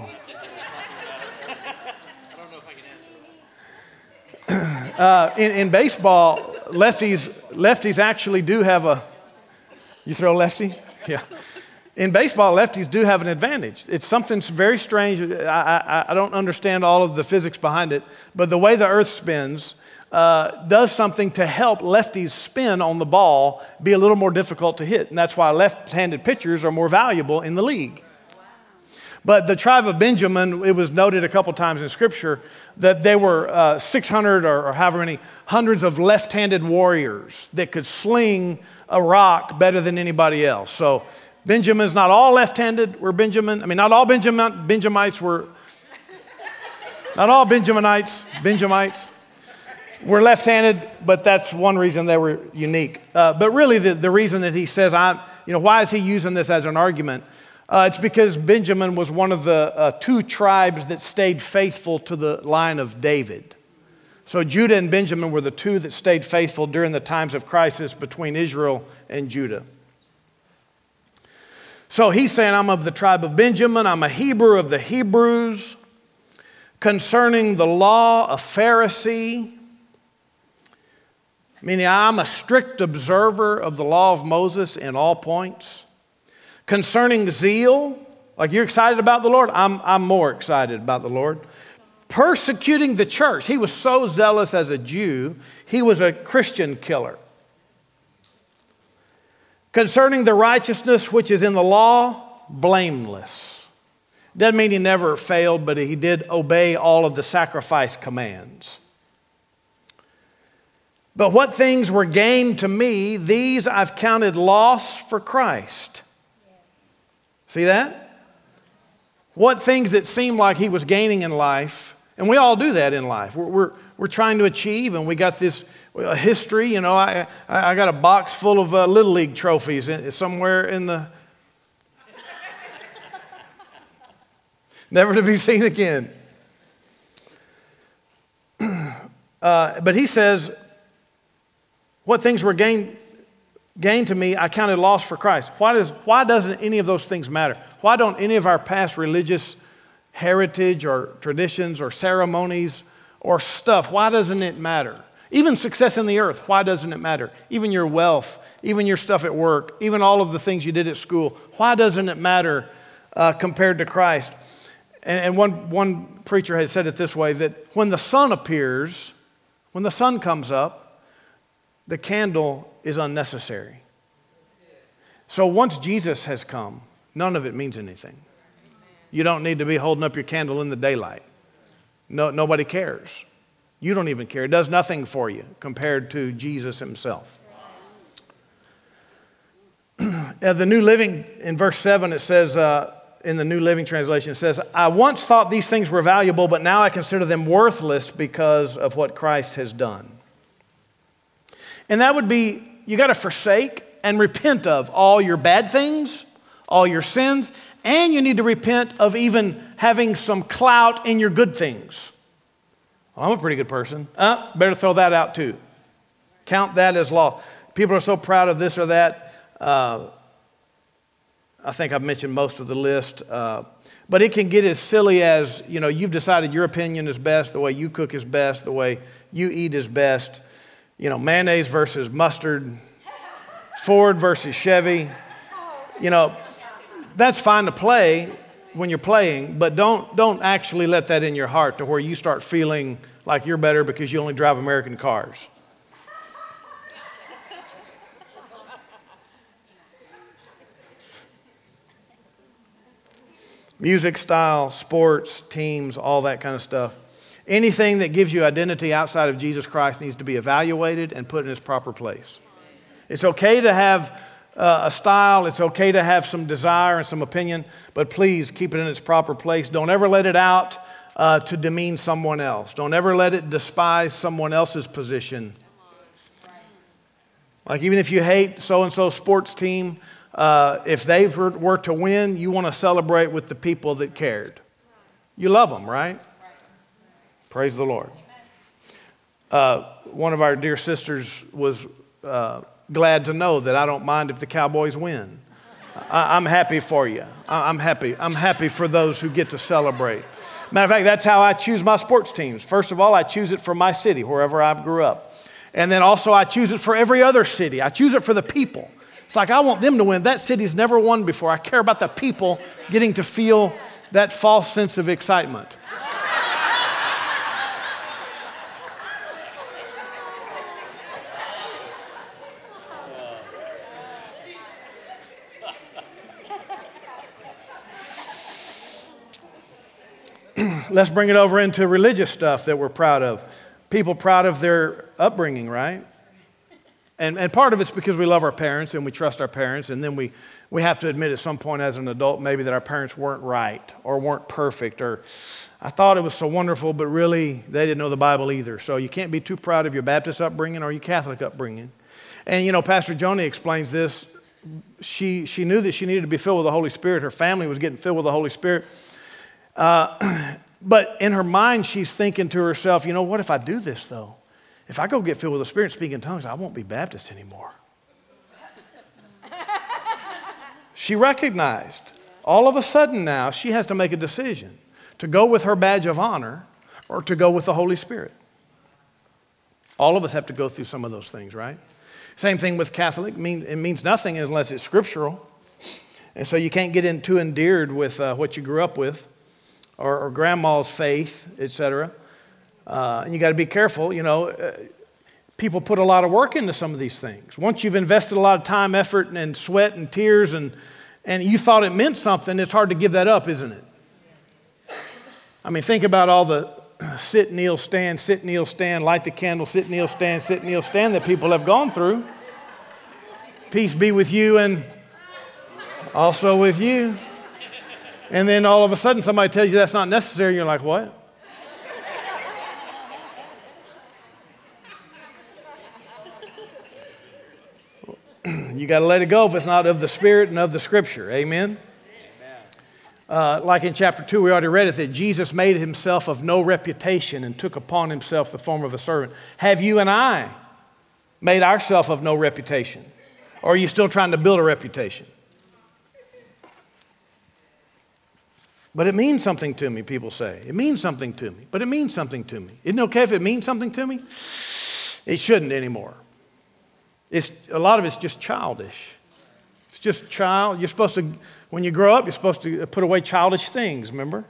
I don't know if I can answer that. In baseball, lefties actually do have a, you throw lefty? Yeah. In baseball, lefties do have an advantage. It's something very strange. I don't understand all of the physics behind it, but the way the earth spins does something to help lefties spin on the ball be a little more difficult to hit. And that's why left-handed pitchers are more valuable in the league. But the tribe of Benjamin, it was noted a couple times in Scripture that there were 600 or however many hundreds of left-handed warriors that could sling a rock better than anybody else. So Benjamin's not all left-handed. Not all Benjamites were. Not all Benjamites were left-handed, but that's one reason they were unique. But really, the reason that he says, why is he using this as an argument? It's because Benjamin was one of the two tribes that stayed faithful to the line of David. So Judah and Benjamin were the two that stayed faithful during the times of crisis between Israel and Judah. So he's saying, I'm of the tribe of Benjamin, I'm a Hebrew of the Hebrews. Concerning the law, a Pharisee, meaning I'm a strict observer of the law of Moses in all points. Concerning zeal, like you're excited about the Lord, I'm more excited about the Lord. Persecuting the church. He was so zealous as a Jew, he was a Christian killer. Concerning the righteousness which is in the law, blameless. Doesn't mean he never failed, but he did obey all of the sacrifice commands. But what things were gained to me, these I've counted loss for Christ. See that? What things that seemed like he was gaining in life, and we all do that in life. We're trying to achieve, and we got this history. I got a box full of Little League trophies somewhere in the... never to be seen again. But he says, what things were gained to me, I counted loss for Christ. Why doesn't any of those things matter? Why don't any of our past religious heritage or traditions or ceremonies or stuff, why doesn't it matter? Even success in the earth, why doesn't it matter? Even your wealth, even your stuff at work, even all of the things you did at school, why doesn't it matter compared to Christ? And one preacher has said it this way, that when the sun appears, when the sun comes up, the candle is unnecessary. So once Jesus has come, none of it means anything. You don't need to be holding up your candle in the daylight. Nobody cares. You don't even care. It does nothing for you compared to Jesus himself. The New Living, in verse 7, it says... in the New Living Translation, it says, I once thought these things were valuable, but now I consider them worthless because of what Christ has done. And that would be, you got to forsake and repent of all your bad things, all your sins, and you need to repent of even having some clout in your good things. Well, I'm a pretty good person. Better throw that out too. Count that as law. People are so proud of this or that. I think I've mentioned most of the list, but it can get as silly as, you've decided your opinion is best, the way you cook is best, the way you eat is best, mayonnaise versus mustard, Ford versus Chevy. That's fine to play when you're playing, but don't actually let that in your heart to where you start feeling like you're better because you only drive American cars. Music style, sports, teams, all that kind of stuff. Anything that gives you identity outside of Jesus Christ needs to be evaluated and put in its proper place. It's okay to have a style. It's okay to have some desire and some opinion, but please keep it in its proper place. Don't ever let it out to demean someone else. Don't ever let it despise someone else's position. Like even if you hate so-and-so sports team, if they were to win, you want to celebrate with the people that cared. You love them, right? Praise the Lord. One of our dear sisters was glad to know that I don't mind if the Cowboys win. I'm happy for you. I'm happy for those who get to celebrate. Matter of fact, that's how I choose my sports teams. First of all, I choose it for my city, wherever I grew up. And then also I choose it for every other city. I choose it for the people. It's like I want them to win. That city's never won before. I care about the people getting to feel that false sense of excitement. Let's bring it over into religious stuff that we're proud of. People proud of their upbringing, right? And part of it's because we love our parents and we trust our parents, and then we have to admit at some point as an adult maybe that our parents weren't right or weren't perfect or I thought it was so wonderful, but really they didn't know the Bible either. So you can't be too proud of your Baptist upbringing or your Catholic upbringing. And Pastor Joni explains this. She knew that she needed to be filled with the Holy Spirit. Her family was getting filled with the Holy Spirit. But in her mind, she's thinking to herself, what if I do this though? If I go get filled with the Spirit and speak in tongues, I won't be Baptist anymore. She recognized all of a sudden now she has to make a decision to go with her badge of honor or to go with the Holy Spirit. All of us have to go through some of those things, right? Same thing with Catholic. It means nothing unless it's scriptural. And so you can't get too endeared with what you grew up with or grandma's faith, etc. And you got to be careful. People put a lot of work into some of these things. Once you've invested a lot of time, effort, and sweat and tears, and you thought it meant something, it's hard to give that up, isn't it? I mean, think about all the sit, kneel, stand, light the candle, sit, kneel, stand that people have gone through. Peace be with you and also with you. And then all of a sudden somebody tells you that's not necessary, and you're like, what? You got to let it go if it's not of the Spirit and of the Scripture. Amen? Like in chapter 2, we already read it, that Jesus made himself of no reputation and took upon himself the form of a servant. Have you and I made ourselves of no reputation? Or are you still trying to build a reputation? But it means something to me, people say. It means something to me, but it means something to me. Isn't it okay if it means something to me? It shouldn't anymore. A lot of it's just childish. It's just you're supposed to, when you grow up, you're supposed to put away childish things, remember?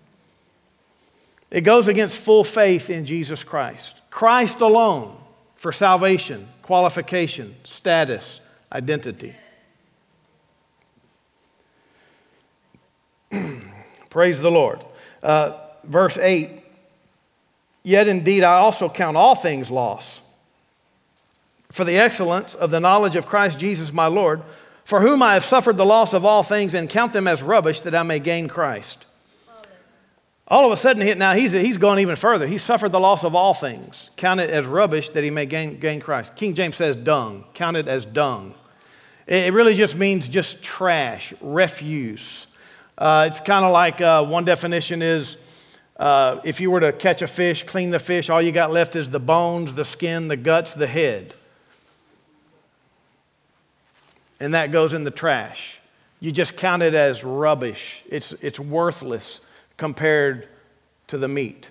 It goes against full faith in Jesus Christ. Christ alone for salvation, qualification, status, identity. Praise the Lord. Verse 8, yet indeed I also count all things loss for the excellence of the knowledge of Christ Jesus my Lord, for whom I have suffered the loss of all things and count them as rubbish that I may gain Christ. All of a sudden, he's gone even further. He suffered the loss of all things. Count it as rubbish that he may gain Christ. King James says dung. Count it as dung. It really just means just trash, refuse. It's kind of like one definition is if you were to catch a fish, clean the fish, all you got left is the bones, the skin, the guts, the head. And that goes in the trash. You just count it as rubbish. It's worthless compared to the meat.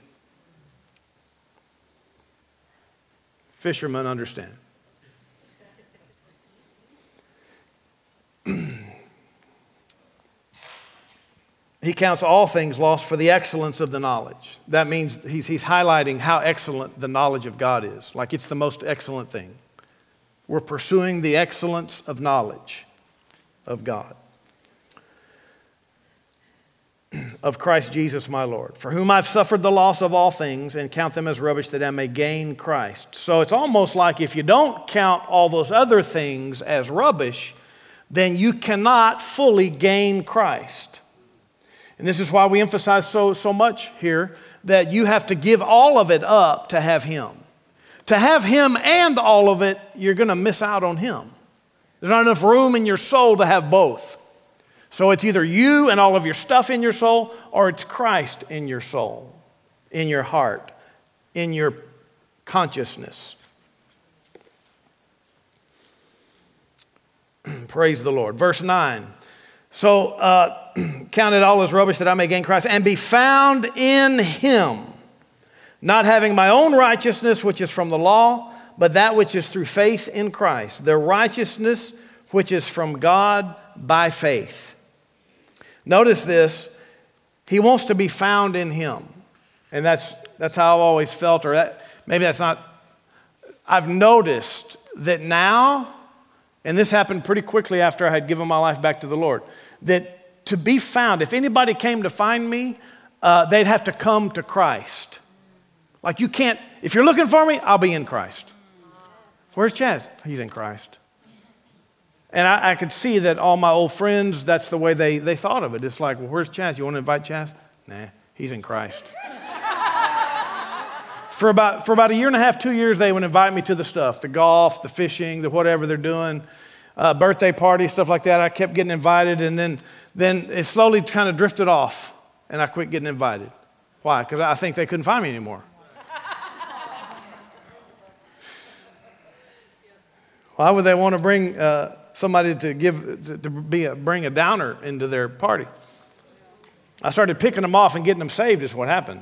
Fishermen understand. He counts all things lost for the excellence of the knowledge. That means he's highlighting how excellent the knowledge of God is. Like it's the most excellent thing. We're pursuing the excellence of knowledge of God. Of Christ Jesus my Lord, for whom I've suffered the loss of all things and count them as rubbish that I may gain Christ. So it's almost like if you don't count all those other things as rubbish, then you cannot fully gain Christ. And this is why we emphasize so much here that you have to give all of it up to have Him. To have Him and all of it, you're going to miss out on Him. There's not enough room in your soul to have both. So it's either you and all of your stuff in your soul, or it's Christ in your soul, in your heart, in your consciousness. Praise the Lord. Verse 9. So count it all as rubbish that I may gain Christ and be found in Him, not having my own righteousness, which is from the law, but that which is through faith in Christ, the righteousness which is from God by faith. Notice this, He wants to be found in Him. And that's how I've always felt, or maybe that's not. I've noticed that now, and this happened pretty quickly after I had given my life back to the Lord, that to be found, if anybody came to find me, they'd have to come to Christ. Like you can't, if you're looking for me, I'll be in Christ. Where's Chaz? He's in Christ. And I could see that all my old friends, that's the way they thought of it. It's like, well, where's Chaz? You want to invite Chaz? Nah, He's in Christ. For about a year and a half, 2 years, they would invite me to the stuff, the golf, the fishing, the whatever they're doing, birthday parties, stuff like that. I kept getting invited, and then it slowly kind of drifted off, and I quit getting invited. Why? Because I think they couldn't find me anymore. Why would they want to bring somebody bring a downer into their party? I started picking them off and getting them saved is what happened.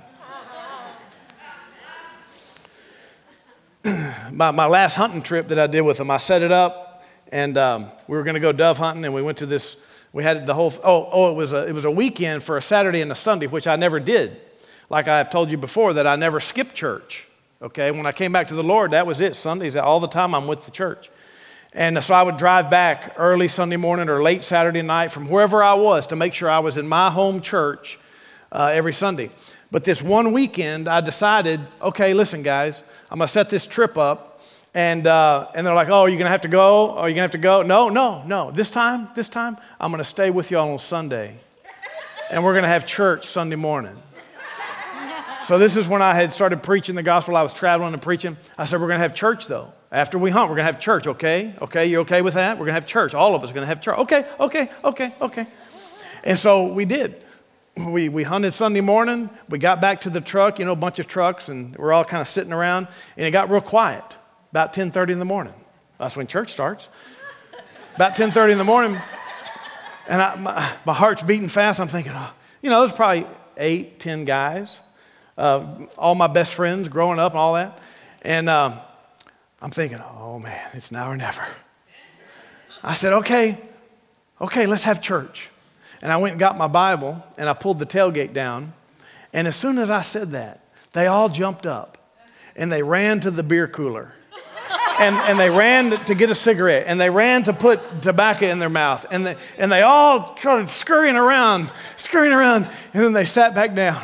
My last hunting trip that I did with them, I set it up, and we were going to go dove hunting, and we went to this. We had the whole. It was a weekend for a Saturday and a Sunday, which I never did. Like I have told you before, that I never skipped church. Okay, when I came back to the Lord, that was it. Sundays, all the time, I'm with the church. And so I would drive back early Sunday morning or late Saturday night from wherever I was to make sure I was in my home church every Sunday. But this one weekend, I decided, okay, listen, guys, I'm going to set this trip up. And they're like, oh, you're going to have to go? Are you going to have to go? No. This time, I'm going to stay with you on Sunday. And we're going to have church Sunday morning. So this is when I had started preaching the gospel. I was traveling and preaching. I said, we're going to have church, though. After we hunt, we're going to have church, okay? Okay, you okay with that? We're going to have church. All of us are going to have church. Okay. And so we did. We hunted Sunday morning. We got back to the truck, a bunch of trucks, and we're all kind of sitting around. And it got real quiet about 10:30 in the morning. That's when church starts. About 10:30 in the morning. And my heart's beating fast. I'm thinking, there's probably 8, 10 guys. All my best friends growing up and all that. And I'm thinking, oh man, it's now or never. I said, okay, let's have church. And I went and got my Bible and I pulled the tailgate down. And as soon as I said that, they all jumped up and they ran to the beer cooler. And they ran to get a cigarette, and they ran to put tobacco in their mouth, and they all started scurrying around, and then they sat back down.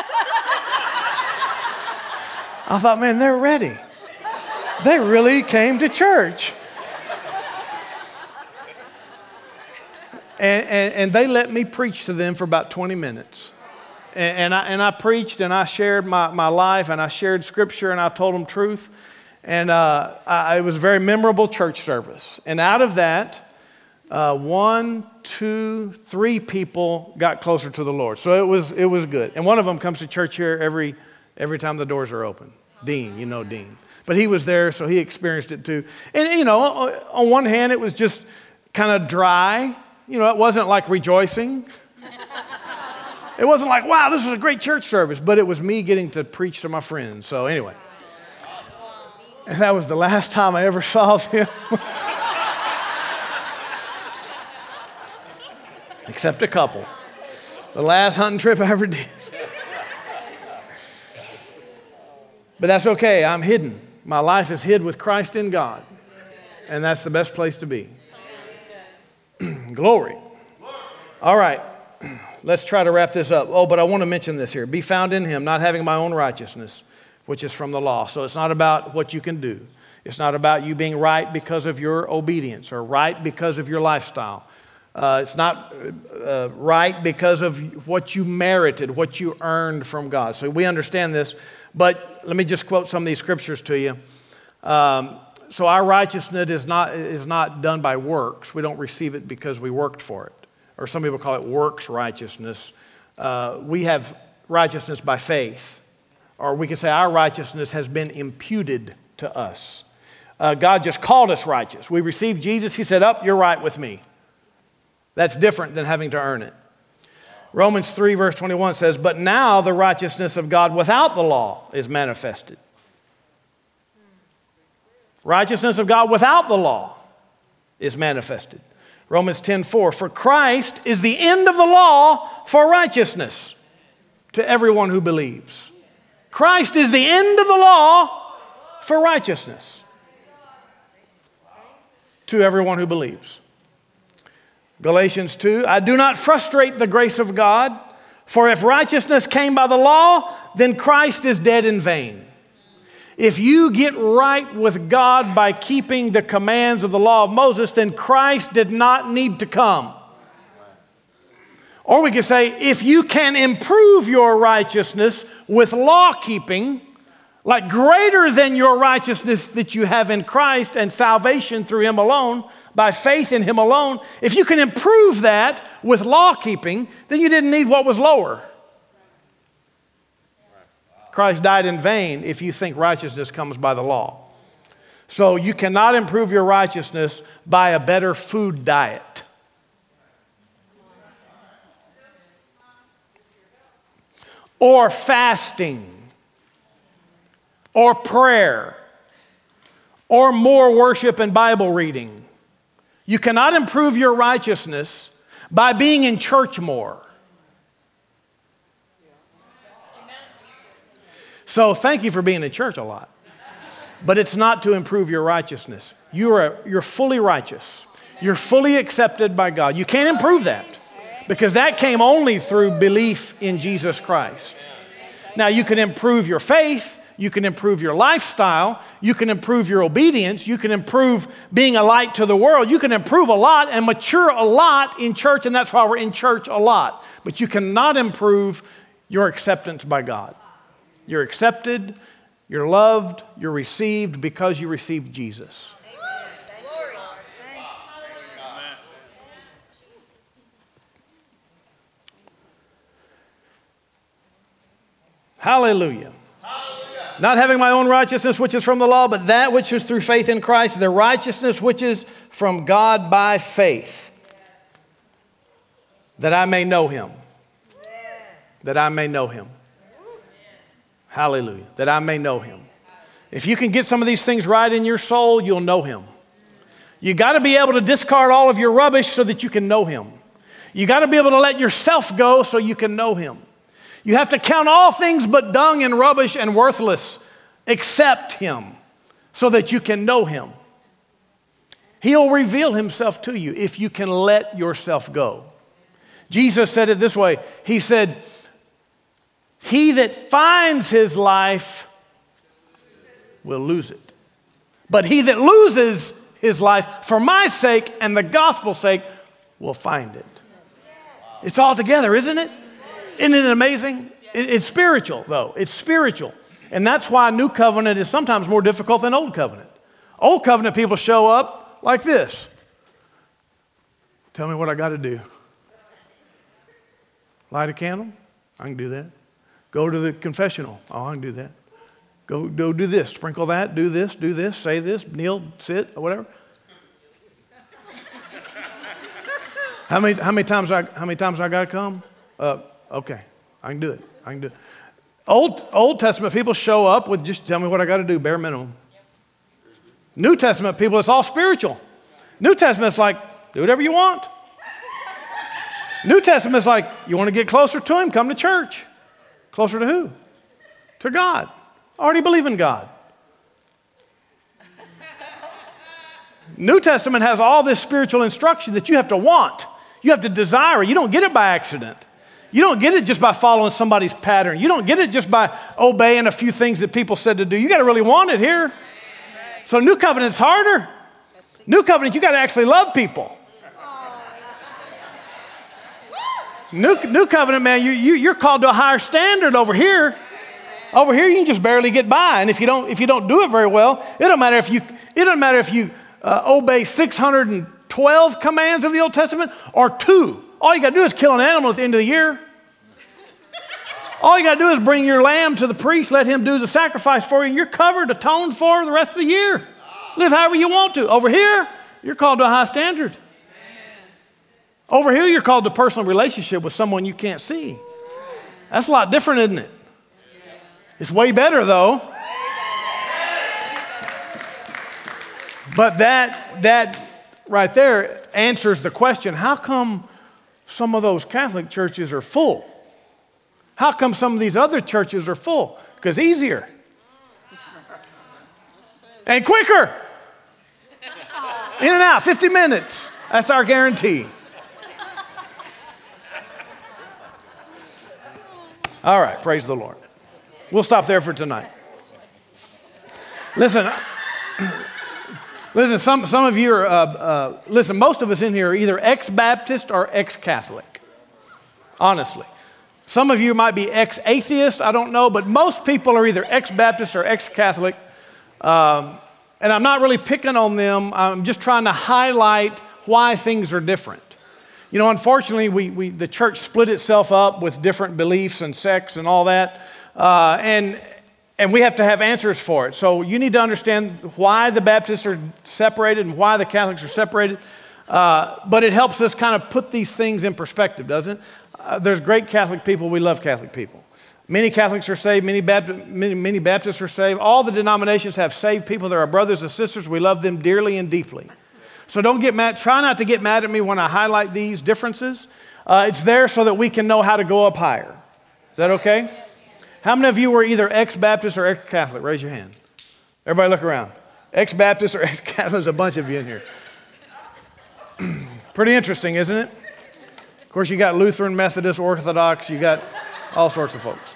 I thought, man, they're ready. They really came to church. And they let me preach to them for about 20 minutes. And I preached, and I shared my life, and I shared scripture, and I told them truth. And it was a very memorable church service. And out of that, 1, 2, 3 people got closer to the Lord. So it was good. And one of them comes to church here every time the doors are open. Dean, Dean. But he was there, so he experienced it too. And, on one hand, it was just kind of dry. It wasn't like rejoicing. It wasn't like, wow, this was a great church service. But it was me getting to preach to my friends. So anyway. And that was the last time I ever saw them. Except a couple. The last hunting trip I ever did. But that's okay. I'm hidden. My life is hid with Christ in God. And that's the best place to be. Glory. All right. Let's try to wrap this up. Oh, but I want to mention this here. Be found in him, not having my own righteousness, which is from the law. So it's not about what you can do. It's not about you being right because of your obedience or right because of your lifestyle. It's not right because of what you merited, what you earned from God. So we understand this, but let me just quote some of these scriptures to you. So our righteousness is not done by works. We don't receive it because we worked for it. Or some people call it works righteousness. We have righteousness by faith. Or we could say our righteousness has been imputed to us. God just called us righteous. We received Jesus. He said, you're right with me. That's different than having to earn it. Romans 3 verse 21 says, but now the righteousness of God without the law is manifested. Righteousness of God without the law is manifested. Romans 10:4, for Christ is the end of the law for righteousness to everyone who believes. Christ is the end of the law for righteousness to everyone who believes. Galatians 2, I do not frustrate the grace of God, for if righteousness came by the law, then Christ is dead in vain. If you get right with God by keeping the commands of the law of Moses, then Christ did not need to come. Or we could say, if you can improve your righteousness with law keeping, like greater than your righteousness that you have in Christ and salvation through Him alone, by faith in Him alone, if you can improve that with law keeping, then you didn't need what was lower. Christ died in vain if you think righteousness comes by the law. So you cannot improve your righteousness by a better food diet. Or fasting. Or prayer. Or more worship and Bible reading. You cannot improve your righteousness by being in church more. So thank you for being in church a lot. But it's not to improve your righteousness. You're fully righteous. You're fully accepted by God. You can't improve that because that came only through belief in Jesus Christ. Now you can improve your faith. You can improve your lifestyle. You can improve your obedience. You can improve being a light to the world. You can improve a lot and mature a lot in church, and that's why we're in church a lot. But you cannot improve your acceptance by God. You're accepted, you're loved, you're received because you received Jesus. Hallelujah. Not having my own righteousness, which is from the law, but that which is through faith in Christ, the righteousness which is from God by faith, that I may know Him. That I may know Him. Hallelujah. That I may know Him. If you can get some of these things right in your soul, you'll know Him. You got to be able to discard all of your rubbish so that you can know Him. You got to be able to let yourself go so you can know Him. You have to count all things but dung and rubbish and worthless, except Him, so that you can know Him. He'll reveal Himself to you if you can let yourself go. Jesus said it this way. He said, he that finds his life will lose it. But he that loses his life for my sake and the gospel's sake will find it. It's all together, isn't it? Isn't it amazing? It's spiritual, though. It's spiritual. And that's why New Covenant is sometimes more difficult than Old Covenant. Old Covenant people show up like this. Tell me what I got to do. Light a candle? I can do that. Go to the confessional. Oh, I can do that. Go do this. Sprinkle that. Do this. Say this. Kneel. Sit. Or whatever. How many times I got to come? Okay, I can do it. I can do it. Old Testament people show up with just tell me what I got to do, bare minimum. New Testament people, it's all spiritual. New Testament's like, do whatever you want. New Testament's like, you want to get closer to Him? Come to church. Closer to who? To God. I already believe in God. New Testament has all this spiritual instruction that you have to want. You have to desire it. You don't get it by accident. You don't get it just by following somebody's pattern. You don't get it just by obeying a few things that people said to do. You got to really want it here. So New Covenant's harder. New Covenant, you got to actually love people. New Covenant, man, you're called to a higher standard over here. Over here, you can just barely get by, and if you don't do it very well, it doesn't matter if you obey 612 commands of the Old Testament or 2. All you got to do is kill an animal at the end of the year. All you got to do is bring your lamb to the priest, let him do the sacrifice for you, and you're covered, atoned for the rest of the year. Live however you want to. Over here, you're called to a high standard. Over here, you're called to personal relationship with someone you can't see. That's a lot different, isn't it? It's way better, though. But that right there answers the question, how come some of those Catholic churches are full? How come some of these other churches are full? Because easier. And quicker. In and out, 50 minutes. That's our guarantee. All right, praise the Lord. We'll stop there for tonight. Listen, some of you are, most of us in here are either ex-Baptist or ex-Catholic. honestly. Some of you might be ex-atheist, I don't know, but most people are either ex-Baptist or ex-Catholic. And I'm not really picking on them. I'm just trying to highlight why things are different. You know, unfortunately, the church split itself up with different beliefs and sects and all that. And we have to have answers for it. So you need to understand why the Baptists are separated and why the Catholics are separated. But it helps us kind of put these things in perspective, doesn't it? There's great Catholic people. We love Catholic people. Many Catholics are saved. Many Baptists are saved. All the denominations have saved people. They're our brothers and sisters. We love them dearly and deeply. So don't get mad. Try not to get mad at me when I highlight these differences. It's there so that we can know how to go up higher. Is that okay? How many of you were either ex-Baptist or ex-Catholic? Raise your hand. Everybody look around. Ex-Baptist or ex-Catholic? There's a bunch of you in here. Pretty interesting, isn't it? Of course, you got Lutheran, Methodist, Orthodox. You got all sorts of folks.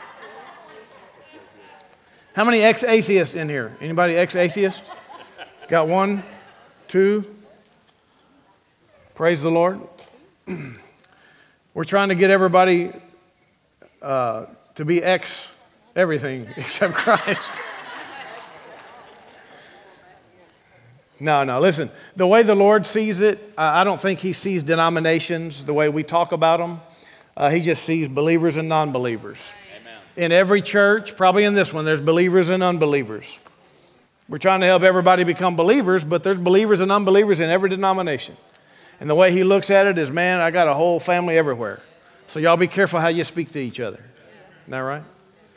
How many ex-atheists in here? Anybody ex-atheist? Got one, two. Praise the Lord. We're trying to get everybody to be ex-everything except Christ. No, listen. The way the Lord sees it, I don't think He sees denominations the way we talk about them. He just sees believers and non-believers. Amen. In every church, probably in this one, there's believers and unbelievers. We're trying to help everybody become believers, but there's believers and unbelievers in every denomination. And the way He looks at it is, man, I got a whole family everywhere. So y'all be careful how you speak to each other. Isn't that right?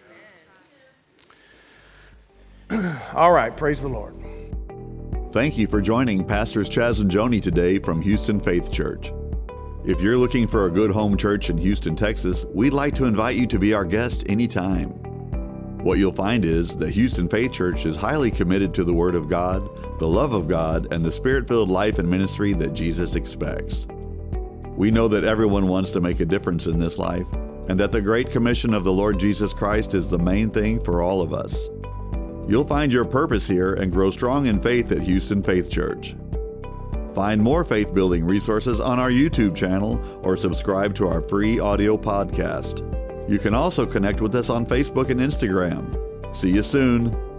All right, praise the Lord. Thank you for joining Pastors Chaz and Joni today from Houston Faith Church. If you're looking for a good home church in Houston, Texas, we'd like to invite you to be our guest anytime. What you'll find is that Houston Faith Church is highly committed to the Word of God, the love of God, and the Spirit-filled life and ministry that Jesus expects. We know that everyone wants to make a difference in this life, and that the Great Commission of the Lord Jesus Christ is the main thing for all of us. You'll find your purpose here and grow strong in faith at Houston Faith Church. Find more faith-building resources on our YouTube channel or subscribe to our free audio podcast. You can also connect with us on Facebook and Instagram. See you soon.